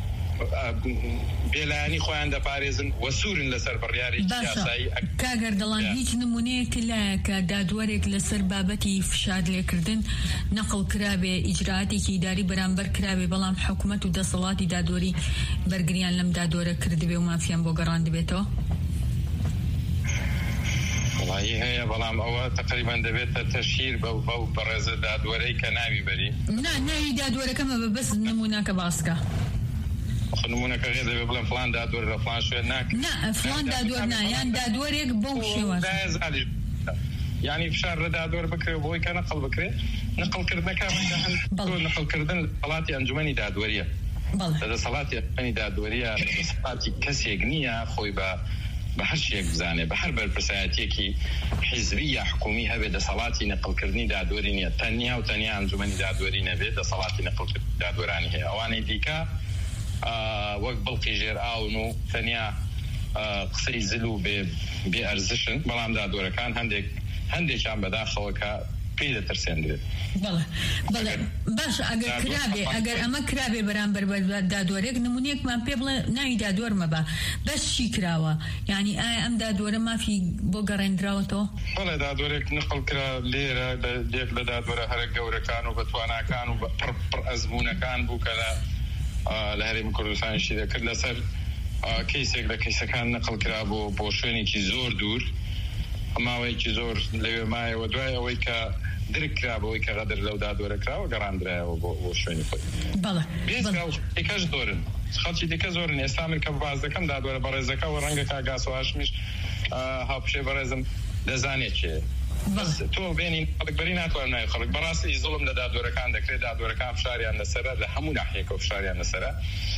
بێلایانی خۆیان دەپارێزن وەسوورن لەسەر بڕیاری سیاسایی. کاگەر دەڵان هیچ نمونەیەک لایە کە دادوەرێک لەسەر بابەتی فشار لێکردن نەقڵ کرابێ ئیجراتێکی ئیداری بەرامبەر کرابێ بەڵام حکوومەت و دەسەڵاتی دادوەری بەرگریان لەم دادوەرە کردبێ و مافیان بۆ گەڕاندبێتەوە؟ وڵی هەیە بەڵام ئەوە تقریبان دەبێتە تەشیر بەو بەو بەڕێزە دادوەرەی کە ناوی بەری نا ناوی دادوەرەکەمە بەبەست نمونەکە باسکە نمونەکە غێ دەبێ بڵێن فلان دادوەر لە فلان شوێن ناکە نا فلان دادوەر نا یان دادوەرێک بەو شێوە یعنی فشار لە دادوەر بکرێ بۆی کە نەقڵ بکرێت نەقڵکردنەکە نەقڵکردن وڵاتی ئەنجومەنی دادوەریە دەسەڵاتی ئەنجومەنی دادوەریە دەسەڵاتی کەسێک نییە خۆی بە بە هەر شتێک بزانێ بە هەر بەرپرسایەتێکی حیزبی یا حکومی هەبێت دەسەڵاتی نەقڵکردنی دادوەری نییە تەنیا و تەنیا ئەنجومەنی دادوەری نەبێت دەسەڵاتی نەقڵکردنی دادوەرانی هەیە ئەوانەی دیکە وەک بڵقی ژێر ئاون و تەنیا قسەی زل و بێ ئەرزشن بەڵام دادوەرەکان هەندێک هەندێکیان بەداخەوە کە پێی دەترسێنرێت. بەڵێ بەڵێ باش ئەگەر کرابێ ئەگەر ئەمە کرابێ بەرامبەر دادوەرێک نمونەیەکمان پێ بڵێ ناوی دادوەرمە بە بەس چی کراوە یعنی ئایا ئەم دادوەرە مافی بۆ گەڕێنراوەتەوە؟ بەڵێ دادوەرێک نقل کرا لێرە لێک لە دادوەرە هەرە گەورەکان و بەتواناکان و پڕ ئەزمونەکان بوو کە لە هەرێمی کوردستانیشی دەکرد لەسەر کەیسێک لە کەیسەکان نقل کرا بۆ بۆ شوێنێکی زۆر دوور ماوەیەکی زۆر لەوێ مایەوە دوای ئەوەی کە درک کرا بەوەی کە غەدر لەو دادوەرە کراوە گەڕاندرایەوە بۆ شوێنی خۆی. بەڵێ بێزکەش زۆرن خەڵکی دیکە زۆرن ئێستا من کە باز دەکەم دادوەرە بەڕێزەکەەوە ڕەنگە کاگاس و هاشمیش هاوپشێ بەڕێزم دەزانێت چێ تۆ بێنین خەڵکبەری ناتوانم ناوی خەڵک بەڕاستی زوڵم لە دادوەرەکان دەکرێت دادوەرەکان فشاریان لەسەرە لە هەموو ناحیەکە فشاریان لەسەرە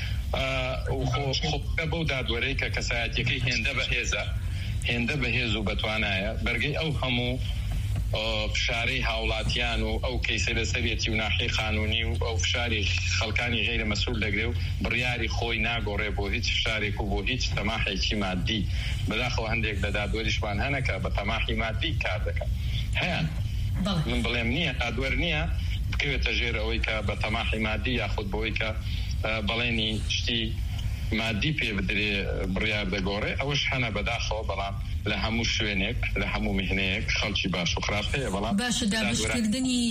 بەو دادوەرەی کە کەسایەتیەکەی هێندە بەهێزە هێندە بەهێز و بەتوانایە بەرگەی ئەو هەموو فشارەی هاوڵاتیان و ئەو کەیسە لەسەرێتی و ناحی قانونی و ئەو فشاری خەڵکانی غیرە مەسئول دەگرێ و بڕیاری خۆی ناگۆڕێ بۆ هیچ فشارێک و بۆ هیچ تەماحێکی مادی بەداخەوە هەندێک لە دادوەریشمان هەنەکە بە تەماحی مادی کار دەکەن هەیە من بڵێم نییە دادوەر نییە بکەوێتە ژێر ئەوەی کە بە تەماحی مادی یاخود بۆی کە بەڵێنی شتی مادی پێ بدرێ بڕیار دەگۆڕێ ئەوەش هەنە بەداخەوە بەڵام لە هەموو شوێنێک لە هەموو میهنەیەک خەڵکی باش و خراپ هەیە بەڵام باشە دابشکردنی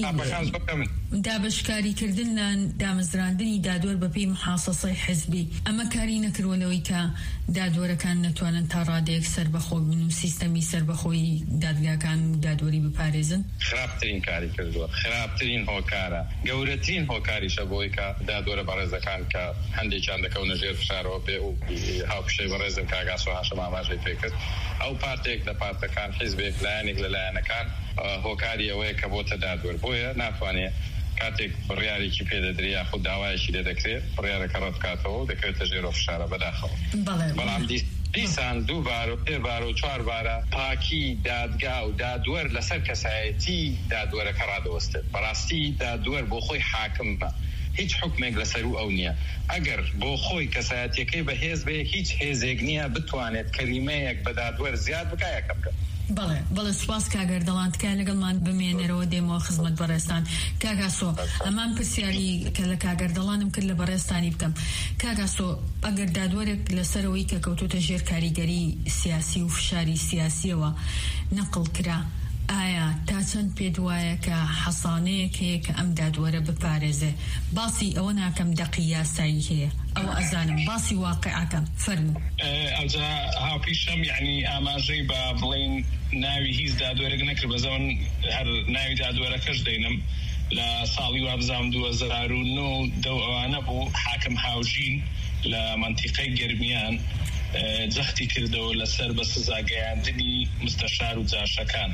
دابشکاریکردن لە دامەزراندنی دادوەر بەپێی محاسەسەی حزبی ئەمە کاری نەکردوەوەی کە دادوەرەکان نەتوانن تا ڕادەیەک سەربەخۆ بن و سیستەمی سەربەخۆی دادگاکان و دادوەری بپارێزن خراپترین کاری کردووە خراپترین هۆکارە گەورەترین هۆکاریشە بۆی کە دادوەرە بەڕێزەکان کە هەندێکیان دەکەونە ژێر فشارەوە پێ و هاوپشەی بەڕێزم کاگاس و هاشم ئاماژەی پێکرد ئەو پارتێک لە پارتەکان حیزبێک لایەنێک لە لایەنەکان هۆکاری ئەوەیە کە بۆتە دادوەر بۆیە ناتوانێت کاتێک بڕیارێکی پێدەدرێت یاخود داوایەکی لێ دەکرێت بڕیارەکە ڕەت بکاتەوە دەکرێتە ژێرۆ فشارە بەداخەوە بەڵام دیسان دوو بار و پێ بار و چوار بارە پاکی دادگا و دادوەر لەسەر کەسایەتی دادوەرەکە ڕادەوەستێت بەڕاستی دادوەر بۆ خۆی حاکم بە هیچ حکمێک لەسەر و ئەو نییە ئەگەر بۆ خۆی کەسایەتیەکەی بەهێز بێ هیچ هێزێک نییە بتوانێت کەلیمەیەک بە دادوەر زیاد بکایەکە بکە. بەڵێ بەڵێ سوپاس کاگەر دەڵان تکای لەگەڵمان بمێنەرەوە دێمەوە خزمەت بەڕێستان کاگاسۆ ئەمان پرسیاری کە لە کاگەر دەڵانم کرد لە بەڕێستانی بکەم کاگاسۆ ئەگەر دادوەرێک لەسەرەوەی کە کەوتوتە ژێر کاریگەری سیاسی و فشاری سیاسیەوە نەقڵ کرا ئایا تا چەند پێ دوایە کە حەسانەیەک هەیە کە ئەم دادوەرە بپارێزێ باسی ئەوە ناکەم دەقی یاسایی هەیە ئەوە ئەزانم باسی واقعەکەم فەرموو ئەوجا هاوپیشەم یعنی ئاماژەی بە بڵێن ناوی هیچ دادوەرێک نەکرد بەزەون هەر ناوی دادوەرەکەش دەینم لە ساڵی وابزام دوو هەزار و نۆ دەو ئەوانە بوو حاکم هاوژین لە منتیقەی گەرمیان جەختی کردەوە لەسەر بە سزاگەیاندنی مستەشار و جاشەکان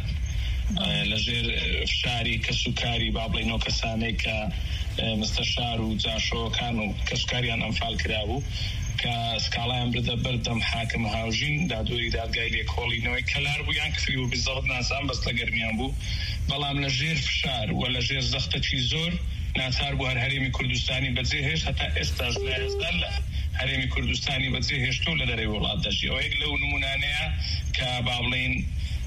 لەژێر فشاری کەسوکاری با بڵێنەوە کەسانەی کە مستەشار و جاشۆکان و کەسکاریان ئەمفال کرابوو کە سکاڵایان بردە بەردەم حاکم هاوژین دادوەری دادگای لێکۆڵینەوەی کەلار بوو یان کفری و بزەڵت ناسان بەست لە گەرمیان بوو بەڵام لە ژێر فشار و لە ژێر زەختەکی زۆر ناچار بوو هەر هەرێمی کوردستانی بەجێ هێشت هەتا ئێستاش لە لە هەرێمی کوردستانی بەجێ هێشتۆ لە دەرەوەی وڵات دەژی ئەو یەک لەو نمونانەیە کە با بڵێن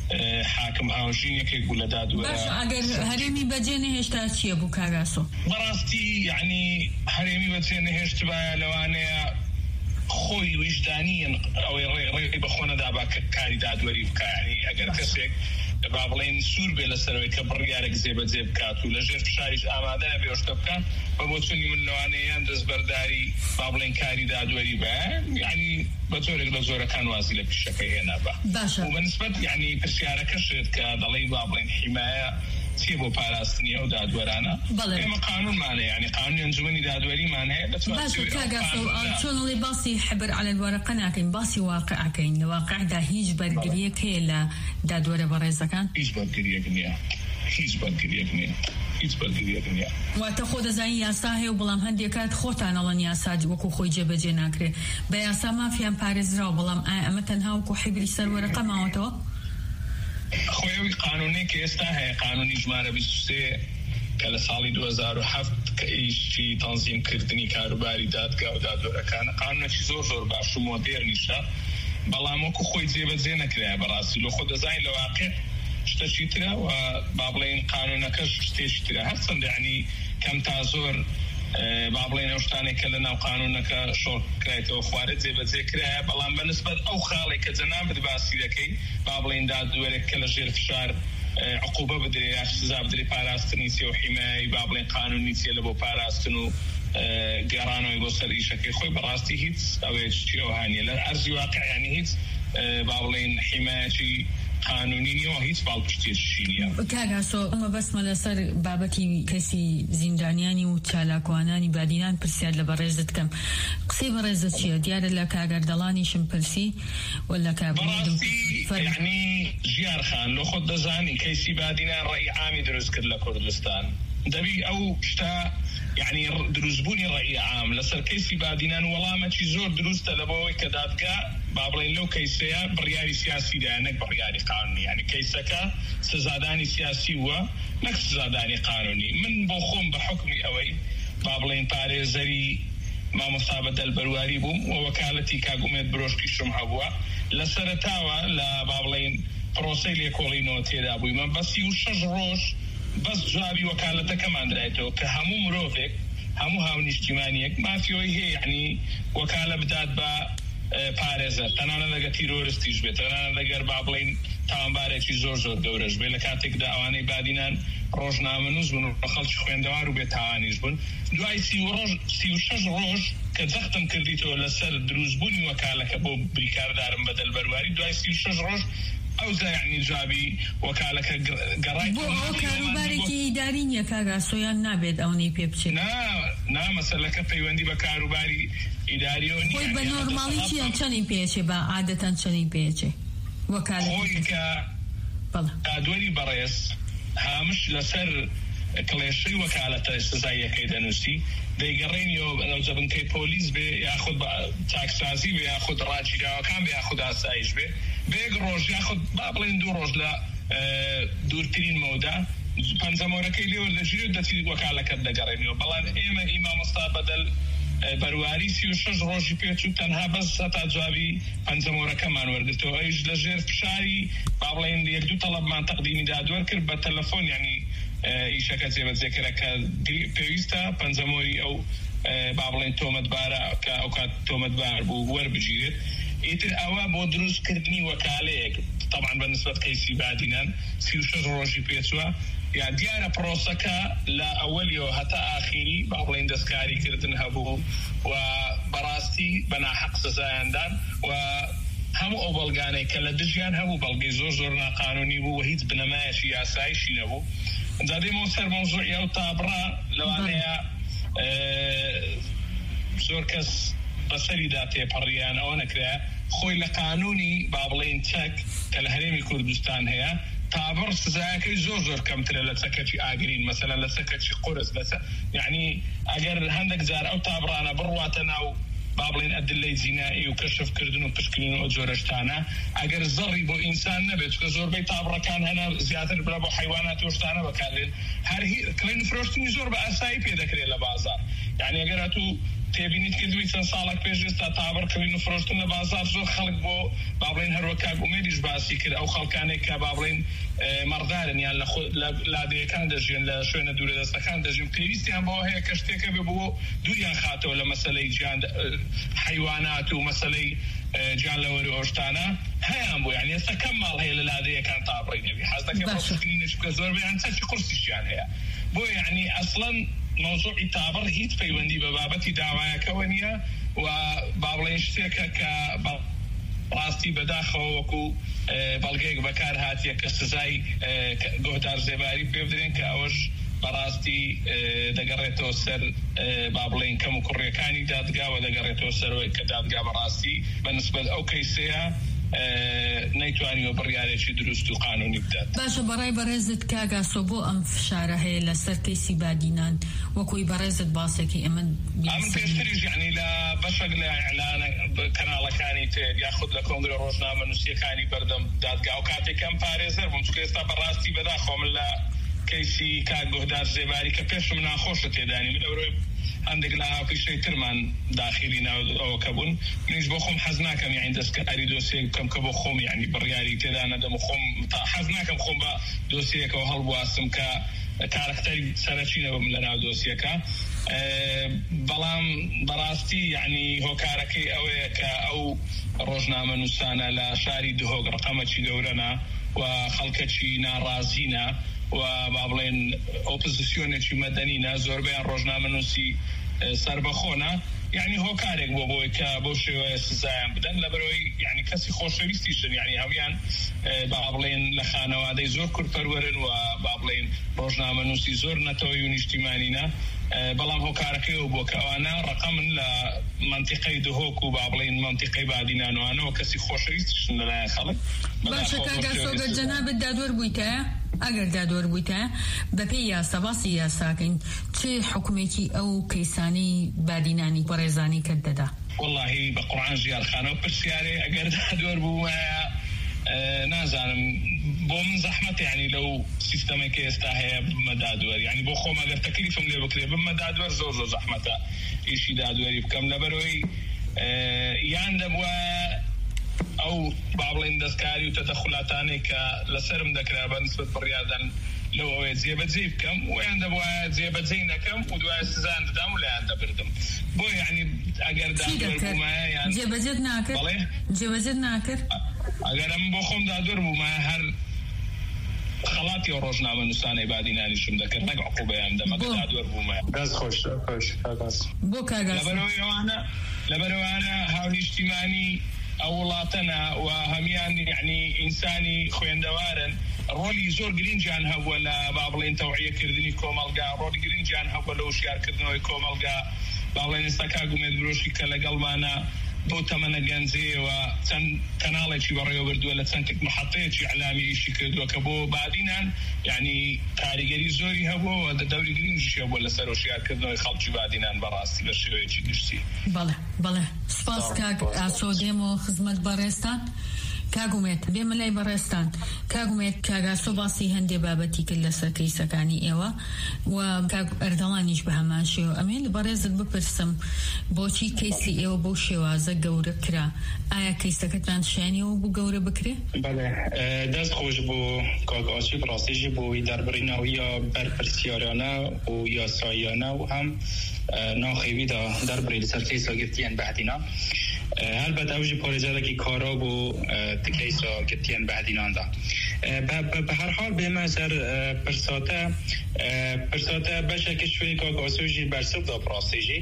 حاکم هاوژین یەکێک بوو لە دادوەرە باش ئەگەر هەرێمی بەجێ نەهێشتا چییە بوو کاگاسۆ بەڕاستی یعنی هەرێمی بەجێ نەهێشت بایە لەوانەیە خۆی ویژدانیەن ئەوەی ڕێی بەخۆ نەدابا کە کاری دادوەری بکاری ئەگەر کەسێک با بڵێن سوور بێ لەسەرەوەی کە بڕیارێک جێبەجێ بکات و لە ژێر فشاریش ئامادە نەبێ شتە بکات بە بۆ چونی من لەوانەیەیان دەستبەرداری با بڵێن کاری دادوەری بە یعنی بە جۆرێک لە جۆرەکان وازی لە پیشەکەی هێنا بە و بەنسبەت یعنی پرسیارەکەشێت کە دەڵێی با بڵێن حیمایە چی بۆ پاراستنی ئەو دادوەرانە ئێمە قانونمانە یعنی قانونی ئەنجومەنی دادوەریمان هەیە باشە کاگاسۆ چۆنڵی باسی حبر على الورقە ناکەین باسی واقعەکەین لە واقعدا هیچ بەرگریەک هەیە لە دادوەرە بەڕێزەکان هیچ بەرگریەک نییە هیچ بەرگریەک نییە هیچ بەرگریەک نییە واتە خۆ دەزانی یاسا هەیە و بەڵام هەندێک کات خۆتانەڵەن یاسا وەکو خۆی جێبەجێ ناکرێت بە یاسا مافیان پارێزراوە بەڵام ئەمە تەنها وەکو حیبری سەر وەرەقە ماوەتەوە خۆیەوەی قانونی کە ئێستا هەیە قانونی ژمارە بیست و سێ کە لە ساڵی دوو هەزار و هەفت کە ئیشی تەنزیمکردنی کاروباری دادگا و دادوەرەکانە قانونێکی زۆر زۆر باش و مۆدێرنیشە بەڵام وەکو خۆی جێبەجێ نەکرایە بەڕاستی لە خۆ دەزانین لە واقع شتەشی ترە و با بڵێن قانونەکەش شتێکی ترە هەرچەندە یعنی کەم تا زۆر با بڵێن ئەو شتانێک کە لە ناو قانونەکە شۆڕکرایەوە خوارە جێبەجێکرایە بەڵام بەنسبەت ئەو خاڵێک کە جەنابەت باسی دەکەی با بڵێن دادوەرێک کە لە ژێر فشار عقوبە بدرێ یا سزا بدرێ پاراستنی چێ و حیمایی با بڵێن قانونی چێ لە بۆ پاراستن و گەڕانەوەی بۆ سەر ئیشەکەی خۆی بەڕاستی هیچ ئەوەیەکی ئەوهانیە لە ئەرزی واقع یعنی هیچ با بڵێن حیمایەتی قانونی نیە هیچ باڵپشتێکی نییە. کاگاسۆ ئەمە بەسمە لەسەر بابەتی کەسی زیندانیانی و چالاکوانانی بادینان پرسیار لە بەڕێزت کەم قسەی بەڕێزت چییە؟ دیارە لە کاگەردەڵانیشم پرسی ولا کابرایم یعنی ژیار خان لە خۆت دەزانی کەسی بادینان ڕێی عامی دروست کرد لە کوردستان دەبی ئەو شتا یعنی دروستبوونی ڕێی عام لەسەر کەسی بادینان وەڵامەکی زۆر دروستە لەبەوەی کە دادگا با بڵێن لەو کەیسەیە بڕیاری سیاسیدا نەک بڕیاری قانونی یعنی کەیسەکە سزادانی سیاسی وە نەک سزادانی قانونی من بۆ خۆم بە حکمی ئەوەی با بڵێن پارێزەری مامۆستا بەدەل بەرواری بووم و وەکالەتی کاگومێت برۆشکیشم هەبووە لە سەرەتاوە لە با بڵێن پرۆسەی لێکۆڵینەوە تێدا بوویمە بەسی و شەش ڕۆژ بەس جوابی وەکالەتەکەمان درایەوە کە هەموو مرۆڤێک هەموو هاونیشتیمانیەک مافیۆی هەیە یعنی وەکالە بدات بە پارێزەر تەنانە لەگە تیرۆریستیش بێت تەنانە لەگەر با بڵێن تاوانبارێکی زۆر زۆر گەورەش بێت لە کاتێکدا ئەوانەی بادینان ڕۆژنامەنووس بوون و خەڵکی خوێندەوار و بێت تاوانیش بوون دوای سی و شەش ڕۆژ کە جەختم کردیتەوە لەسەر دروستبوونی وەکالەکە بۆ بریکاردارم بەدەل بەرواری دوای سی و شەش ڕۆژ ئەو زایعنی جوابی وەکالەکە گەڕای بۆ ئەو کاروبارێکی ئیداری نییە کاگاسۆیان نابێت ئەوەی پێ بچێت نا مەسەلەکە پەیوەندی بە کاروباری ئیداریەوە نیە خۆی بە نۆرماڵی چیان چەندی پێچێ بە عادەتەن چەندی پێچێ وەکالەت خۆی کە دادوەری بەڕێز هامش لەسەر کڵێشەی وەکالەتە سزاییەکەی دەنووسی دەیگەڕێنیەوە ئەو زەبنکەی پۆلیس بێ یاخود چاکسازی بێ یاخود ڕاجیراوەکان بێ یاخود ئاسایش بێ بێک ڕۆژ یاخود با بڵێن دوو ڕۆژ لە دوورترین مەودا پەنجەمۆرەکەی لێوە دەژێت دەچی وەکالەکەت دەگەڕێنیەوە بەڵام ئێمە ئی مامۆستا بەدەل بەرواری سی و شەش ڕۆژی پێچوو تەنها بەس هەتا جوابی پەنجەمۆرەکەمان وەرگرتەوە ئەویش لە ژێر فشاری با بڵێن یەک دوو تەڵەبمان تەقدیمی دادوەر کرد بە تەلەفۆن یعنی ئیشەکە جێبەجێکرا کە پێویستە پەنجەمۆری ئەو با بڵێن تۆمەتبارە کە ئەو کات تۆمەتبار بوو وەربگیرێت ئیتر ئەوە بۆ دروستکردنی وەکالەیەک طبعا بەنسبەت کەیسی بادینان سی و شەش ڕۆژی پێچووە یا دیارە پرۆسەکە لە ئەوەلیەوە هەتا ئاخیری با بڵێن دەستکاریکردن هەبوو و بەڕاستی بەناحەق سزایاندان و هەموو ئەو بەڵگانەی کە لە دژیان هەبوو بەڵگەی زۆر زۆر ناقانونی بوو و هیچ بنەمایەکی یاسایشی نەبوو جا دێمەوە سەر مەوزوعی ئەو تابڕا لەوانەیە زۆر کەس بەسەریدا تێپەڕیان ئەوە نەکرا خۆی لە قانونی با بڵێن چەک کە لە هەرێمی کوردستان هەیە تابڕ سزایەکەی زۆر زۆر کەمترە لە چەکەی ئاگرین مەسەلا لە چەکەی قورس لەسە یعنی ئەگەر هەندێک جار ئەو تابڕانە بڕواتە ناو با بڵێن ئەدلەی جینایی و کەشفکردن و پشکنین و جۆرەشتانە ئەگەر زەڕی بۆ ئینسان نەبێت کە زۆربەی تابڕەکان هەنا زیاتر برا بۆ حیوانات وشتانە بەکارێن هەر کڵین فرۆشتنی زۆر بە ئاسایی پێدەکرێت لە بازار یعنی ئەگەر هاتوو تێبینیت کردوی چەند ساڵێک پێش ئێستا تابڕ کڕین و فرۆشتن لە بازار زۆر خەڵک بۆ با بڵێن هەروە کاگومێریش باسی کرد ئەو خەڵکانێک کە با بڵێن مەڕدارن یان لە لادەیەکان دەژێن لە شوێنە دوورە دەستەکان دەژین پێویستیان بەوە هەیە کە شتێکە بێ بۆ دووریان خاتەوە لە مەسەلەی گیان حیوانات و مەسەلەی گیان لەوەری ئۆشتانە هەیان بوو یعنی ئێستا کەم ماڵ هەیە لە لادەیەکان تابڕی نەبی حەز دەکەم بۆ پشکنینش بکە زۆربەیان چەکی قورسیشیان هەیە بۆ یعنی ئەسڵەن موضوعی تابڕ هیچ پەیوەندی بە بابەتی داوایەکەوە نییە و با بڵێن شتێکە کە ڕاستی بەداخەوە وەکو بەڵگەیەک بەکار هاتیە کە سزای گۆدار زێباری پێ بدرێن کە ئەوەش بەڕاستی دەگەڕێتەوە سەر با بڵێن کەم و کوڕیەکانی دادگا و دەگەڕێتەوە سەرەوەی کە دادگا بەڕاستی بەنسبەت ئەو کەیسەیە نەیتوانیوە بڕیارێکی دروست و قانونی بدات. باشە بەڕای بەڕێزت کاگاسۆ بۆ ئەم فشارە هەیە لەسەر کەیسی بادینان وەکوی بەڕێزت باسێکی ئەمە ئەمن پێشتریش یعنی لە بەشێک لە ئیعلان کەناڵەکانی تر یاخود لە کۆنگرە ڕۆژنامە نووسیەکانی بەردەم دادگا و کاتێکم پارێزەر بووم چونکە ئێستا بەڕاستی بەداخۆ من لە کەیسی کاک گۆدار زێباری کە پێشم ناخۆشە تێدانی من ئەوڕۆی عندك لها في شيء ترمان داخلينا أو كبون منيش بخوم حزناكم يعني دسكاري دوسية كم كبخوم يعني بريالي كذا أنا دم خوم حزناكم خوم با دوسية كوهالبواسم كا كاركتري سرچینە بم لەناو دۆسیەکە بەڵام بەڕاستی یعنی هۆکارەکەی ئەوەیە کە ئەو ڕۆژنامە نووسانە لە شاری دهۆک ڕقەمەکی گەورەنە و خەڵکەکی ناڕازینە و با بڵێن ئۆپۆزیسیۆنێکی مەدەنینە زۆربەیان ڕۆژنامە نووسی سربەخۆنە يعني هۆکارێک بۆ بۆی کە بۆ شێوەیە سزایان بدەن لەبەرەوەی يعني کەسی خۆشەویستیشن يعني هەمویان با بڵێن لە خانەوادەی زۆر کورتپەروەرن و با بڵێن ڕۆژنامە نووسی زۆر نەتەوەی و نیشتیمانینە بەڵام هۆکارەکەیەوە بۆ کەوانە ڕقەمن لە منتیقەی دهۆک و با بڵێن منتیقەی بادینانەوەنەوە کەسی خۆشەویستیشن لەلایەن خەڵک باشە کاگا سۆگەت جەنابەت دادوەر بوویتە ئەگەر دادوەر بوویتە بەپێی یاسا باسی یاساکەین چه حکومێکی ئەو کەیسانەی بادینانی بەڕێزانی کرد دەدا والله بە قورعان ژیارخانەوە پرسیارێ ئەگەر دادوەر بوومایە نازانم بۆ من زەحمەت يعني لەو سیستەمێکی ئێستا هەیە بمە دادوەر يعني بۆ خۆم ئەگەر تەکلیفم لێ بکرێ بمە دادوەر زۆر زۆر زەحمەتە ئیشی دادوەری بکەم لەبەرەوەی یان دەبووە ئەو با بڵێن دەستکاری و تەدەخولاتانەی کە لەسرم دەکرا بە نسبەت بڕیاردان لەو ئەوەیە جێبەجێ بکەم ویان دەبووە جێبەجێ نەکەم و دوای سزان دەدام و لایان دەبردم بۆ یعنی ئەگەر دادوەر بوومایە یان جێبەجێت ناکرد جێبەجێت ناکرد ئەگەر ئەم بۆ خۆم دادوەر بوومایە هەر خەڵاتی ئەو ڕۆژنامە نووسانەی بادینانیشم دەکرد نەک عقوبەیان دەم ئەگەر دادوەر بوومایە دەست خۆش خۆش بۆ کاگا لەبەرەوەی ئەوانە لەبەرەوەیانە هاونیشتیمانی ئەو وڵاتەنە و هەمیان یعنی ئینسانی خوێندەوارن ڕۆلی زۆر گرنگیان هەبووە لە با بڵێن تەوعیەکردنی کۆمەڵگا ڕۆلی گرنگیان هەبووە لە وشیارکردنەوەی کۆمەڵگا با بڵێن ئێستا کاگومێت برۆشی کە لەگەڵمانە بۆ تەمەنە گەنجەیەوە چەند کەناڵێکی بەڕێوە بردووە لە چەند محەطەیەکی ئەعلامی ئیشی کردووە کە بۆ بادینان یعنی کاریگەری زۆری هەبووە و دەوری گرنگیشی هەبووە لەسەر وشیارکردنەوەی خەڵکی بادینان بەڕاستی بە شێوەیەکی گشتی. بەڵێ بەڵێ سپاس کاک ئاسۆ دێم و خزمەت بەڕێستان کاگومێت بێمە لای بەڕێستان کاگومێت کاگاسۆ باسی هەندێ بابەتی کرد لەسەر کەیسەکانی ئێوە و کاگ ئەردەڵانیش بە هەمان شێوە ئەمێ لە بەڕێزت بپرسم بۆچی کەیسی ئێوە بۆ شێوازە گەورە کرا ئایا کەیسەکەتان شایانیەوە بوو گەورە بکرێ؟ بەڵێ دەست خۆش بۆ کاگ ئاسۆ بڕاستیژی بۆی دەربڕینەوە یا بەرپرسیارانە و یاساییانە و هەم ناخێویدا دەربڕی لەسەر کەیسە گرتیان بەهدینا هەلبەت ئەوژی پارێزارێکی کارا بۆ کەیسە گرتیان بەهدیناندا بە هەر حاڵ بێمە سەر پرساتە پرساتە بەشێکی شوێنی کاگ ئاسۆژی بەرسەبدا پڕاستیژی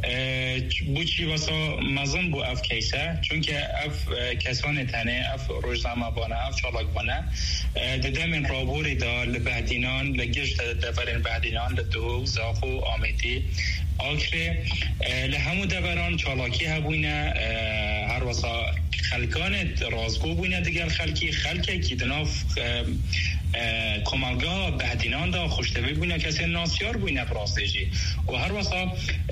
بۆچی وەسا مەزن بۆ ئەف کەیسە چونکە ئەف کەسانێت هەنێ ئەف ڕۆژنامەبانە ئەف چالاکبانە دەدەمێن ڕابۆریدا لە بەهدینان لە گشت دەڤەرێن بەهدینان لە دهۆک زاخۆ ئامێتی ئاکرێ لە هەموو دەڤەران چالاکی هەبووینە هەروەسا خەلکانێت ڕازگۆ بووینە دەگەل خەلکی خەلکێکی دناف کۆمەلگا بەهدیناندا خوشتەوی بووینە کەسێ ناسیار بووینە پڕاستێژی و هەروەسا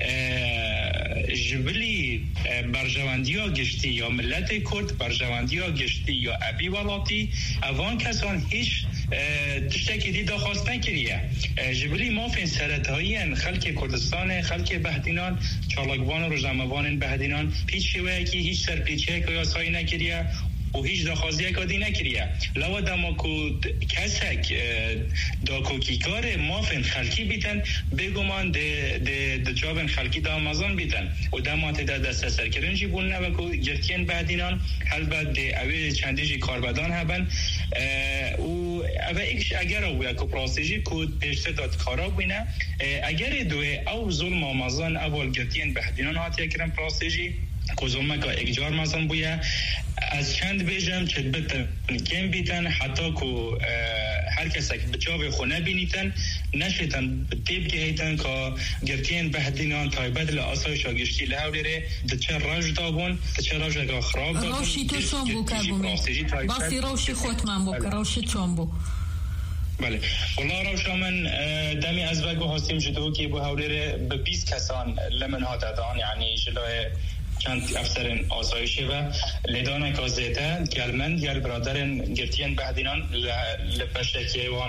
ژبلی بەرژەوەندیە گشتی یا ملەتی کورد بەرژەوەندیە گشتی یا ئەبی وڵاتی ئەوان کەسان هیچ تشتێکی دی داخواست نەکردیە ژبلی مافێن سەرەتاییان خەلکی کوردستانە خەلکی بەهدینان چالاکبان و ڕۆژنامەبانên بەهدینان هیچ شێوەیەکی هیچ سەرپێچەیەکی یاسایی نەکردیە و هیچ داخوازیەک دی نکریه لوا دما کو کسک داکوکیکار مافن خلکی بیتن بگمان ده ده ده جابن خلکی دا آمازون بیتن و دما ته دست سرکرنجی بون و کو گرتین بعدینان البته ده اوی چندیجی کاربدان هبن و اوی ایکش اگر او کو پروسیجی کو پیشته داد کارا بینه اگر دوی او ظلم آمازون اول گرتین بعدینان هاتیه کرن پروسیجی کوزومه که اجار مثلا بوده از چند بیجم چه بتن کم بیتن حتی که هر کسی که بچه خونه بینیتن نشیتن تیب گهیتن که گرتین بهدینان تایبت لآسایش آگشتی لحولیره دچه راج دابون دچه راج اگه خراب دابون روشی تو چون بو کبومی باسی روشی خود من بو که روشی چون بو بله والله روشا من دمی از بگو هستیم جدو که بو حولیره به بیست کسان لمن ها دادان یعنی جلوه چند افسرین آسایشی و لیدان کازیته گلمن گل برادرین گرتین بعدینان لپشکی وان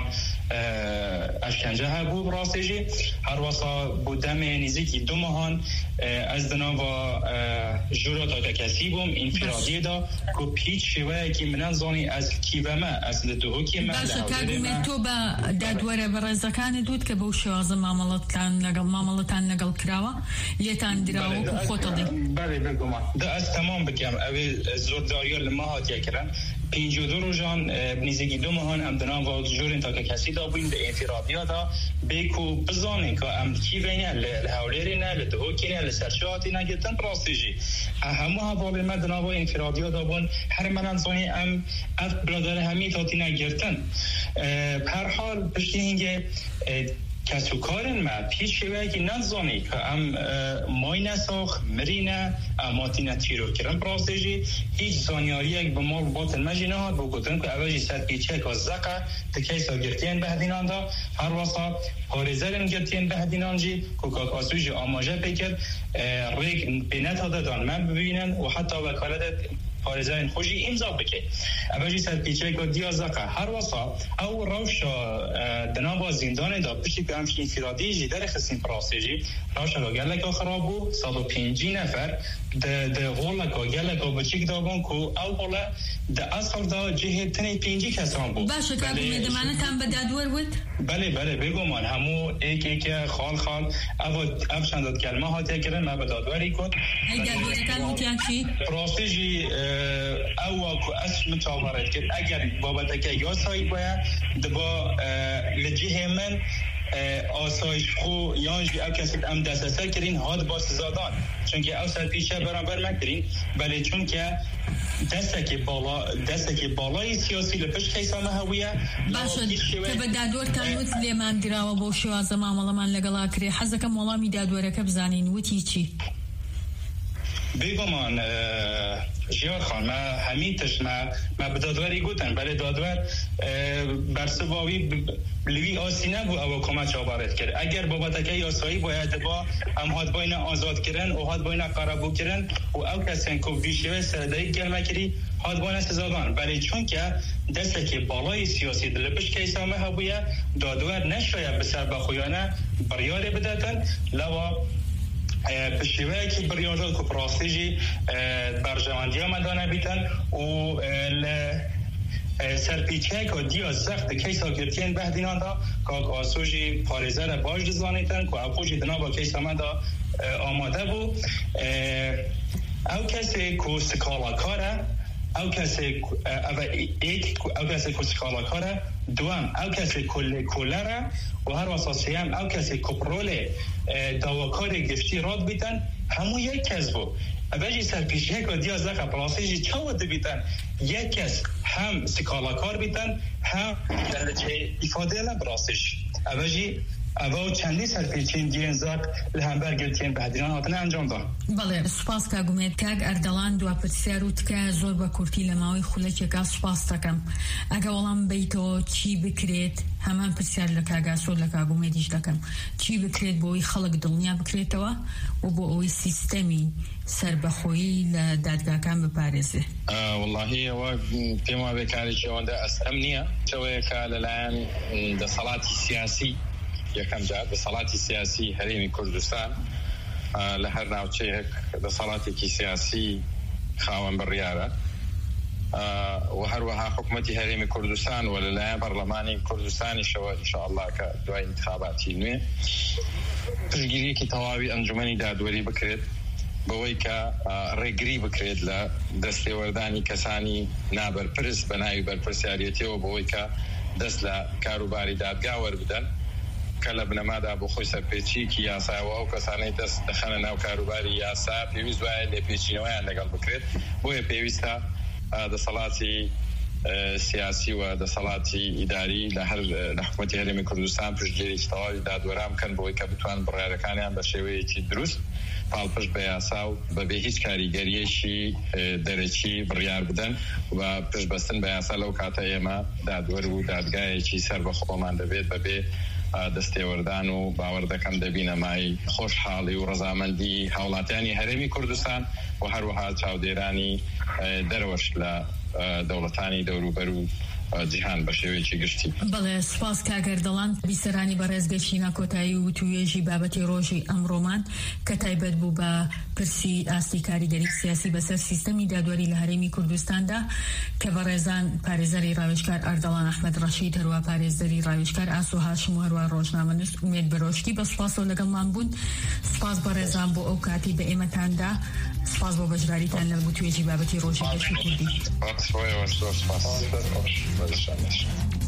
اشکنجه هبو راستجی هر واسا بودم نزدیکی دو ماهان از دنوا جورا تا کسی بوم انفرادی دا کو پیچ شوه کی منن زانی از کیومه از لدوه کی من باشه کارگومنت تو با دادوره برزکان دود که بو شواز معاملاتان لگل معاملاتان لگل کراوه لیتان دراو کو خطدی بله بگم ده از تمام بگم اوی زورداری لما هاتیه کرن پنج و دو روزان نزدیکی دو ماهان ام دنوا جورن تا کسی دا بوین به انفرادی دا بکو بزانین که ام کیوینه لهولیری نه لدوه کی نه لسرچاتی نه گتن راستجی همه حوالی ما دنوا انفرادی دا بون هر منان زانی ام اف برادر همی تاتی نگرتن هر حال پشتی هنگه کسو کارن ما پیش شوه که نزانی که ام مای نساخ مرینه اماتی نتیرو کرن پراستجی هیچ زانیاری یک به مال باطن مجینه ها بگوتن که اوجی سر پیچه که زقه تکیسا گرتین به هدینان دا هر واسا پارزرن گرتین به هدینان جی که که آسوجی آماجه پیکر ریک بینت ها دادان من ببینن و حتی وکالت پارزرین خوشی امضا بکه اوجی سر پیچه که دیا زقه هر واسا او روشا دنابا زندان دا پشتی که همچنین انفرادی جی در خسین پراستجی روشا که گلکا خراب بو صد و پنجی نفر ده غولکا گلکا بچیک دابون که او غوله ده اصل دا جهه تنی پنجی کسان بو باشه که بومه دمانه تن به دادور بود؟ بله بله بگو من همو ایک ایک خال خال او شنداد کلمه هاتی کرن ما به دادوری کن ای دادوری کلمه تیان چی؟ پراستجی او که اصل متعبارت کرد اگر بابت که یاسایی باید دبا لجه من آسایش خو یانجی او کسی ام دست سر کرین هاد با سزادان چون که او سر پیشه برابر مکرین بله چون که دسته که بالا دسته که بالای سیاسی لپش کیسانه هویه باشه که به دادور تنوت لیمان دراوه با شوازه معامله من لگلا کری حزه که مولامی دادوره که بزانین وطی چی؟ بگو من جیار خان ما همین تش ما ما به دادوری گوتن بله دادور برسواوی لوی آسینه بو او کمک عبارت کرد اگر بابت که یاسایی باید با هم هاد باین آزاد کردن و هاد باین قرابو کردن و او کسین که بیشتر سردایی گلمه کردی هاد باین سزادان بله چون که دسته که بالای سیاسی دلپش که اسامه هبویه دادور نشاید به سر بخویانه بریاره بدهتن لوا پشیوه که بریارداد که پراستیجی برجواندی آمدانه بیتن و سرپیچه که دیا زخت کیسا گرتین بهدینان دا که آسوجی پارزه را باش دزانیتن که اپوجی دنا با کیسا من دا آماده بو او کسی که سکالا کاره او کسی ایک او کسی که سکالا کاره دوام او کسی کل کلره و هر واساسی هم او کسی کپرول دواکار گفتی راد بیتن همون یک کس بو اوجی سرپیشه که دیا زخه پلاسیجی چه وده بیتن یک کس هم سکالاکار بیتن هم دلچه افاده لبراسیش اوجی او چندی سرپیچین دیین زاک لهم گرتین بهدینان هاتنه انجام دا بله سپاس که گومید که اردلان دو پرسیاروت که زور با کرتی لماوی خلچه که سپاس تکم اگه ولام بیتو چی بکرید همان پرسیار لکه اگه سور لکه گومیدیش لکم چی بکرید بوی خلق دلنیا بکرید توا و بوی سیستمی سربخویی لدادگاکان بپارزه والله هو تیما بکاری که ونده از امنیه چوه که للعام ده صلاتی سیاسی یکم جاد بصلاتی سیاسی هریمی کردستان لهر ناوچه ده صلاتی کی سیاسی خاون بریاره و هر وها حکومتی هریمی کردستان ولله برلمانی کردستانی شو ان شاء الله که دوای انتخاباتی نوی تشگیری کی تواوی انجمنی دادوری بکرد بوی که رگری بکرد ل دسته وردانی کسانی نابر پرس بنای بر پرسیاریتی و بوی که دست ل کاروباری دادگاه ور بدن کله بنما دا بو خو سرپیچی کی یاسا و او کسانی دست دخنه نو کاروباری یاسا پیوز وای له پیچینوای لګل بکرید بو پیوستا د صلاتی سیاسی و د صلاتی اداری له هر حکومت هرمی کردستان پرجری استوال د دورام کن بو که بتوان برایرکانیان به شوی چی دروست پالپش به یاسا و به هیچ کاریگری شی درچی بریار بدن و پش بستن به یاسا لو کاته ما د دورو دادگاه چی سر به خو مانده بید به دسته وردان و باور دکم دبینه مای خوشحالی و رضامندی حولاتانی هرمی کردستان و هر وها چاودیرانی دروش ل دولتانی دوروبرو جیهان بە شێوەیەکی گشتی. بەڵێ سپاس کاگەردەڵان بیسەرانی بەڕێزگەچینە کۆتایی و توێژی بابەتی ڕۆژی ئەمڕۆمان کە تایبەت بوو بە پرسی ئاستی کاریگەری سیاسی بەسەر سیستەمی دادوەری لە هەرێمی کوردستاندا کە بەڕێزان پارێزەری ڕاوێژکار ئەردەڵان ئەحمەد ڕەشید هەروە پارێزەری ڕاوێژکار ئاسۆ هاشم و هەروە ڕۆژنامەنووس ئومێد بەرۆشتی بە سپاسەوە لەگەڵمان بوون. سپاس بەڕێزان بۆ ئەو کاتی بە ئێمەتاندا، سپاس بۆ بەشداریتان لە توێژی بابەتی ڕۆژی گەشتی کوردی.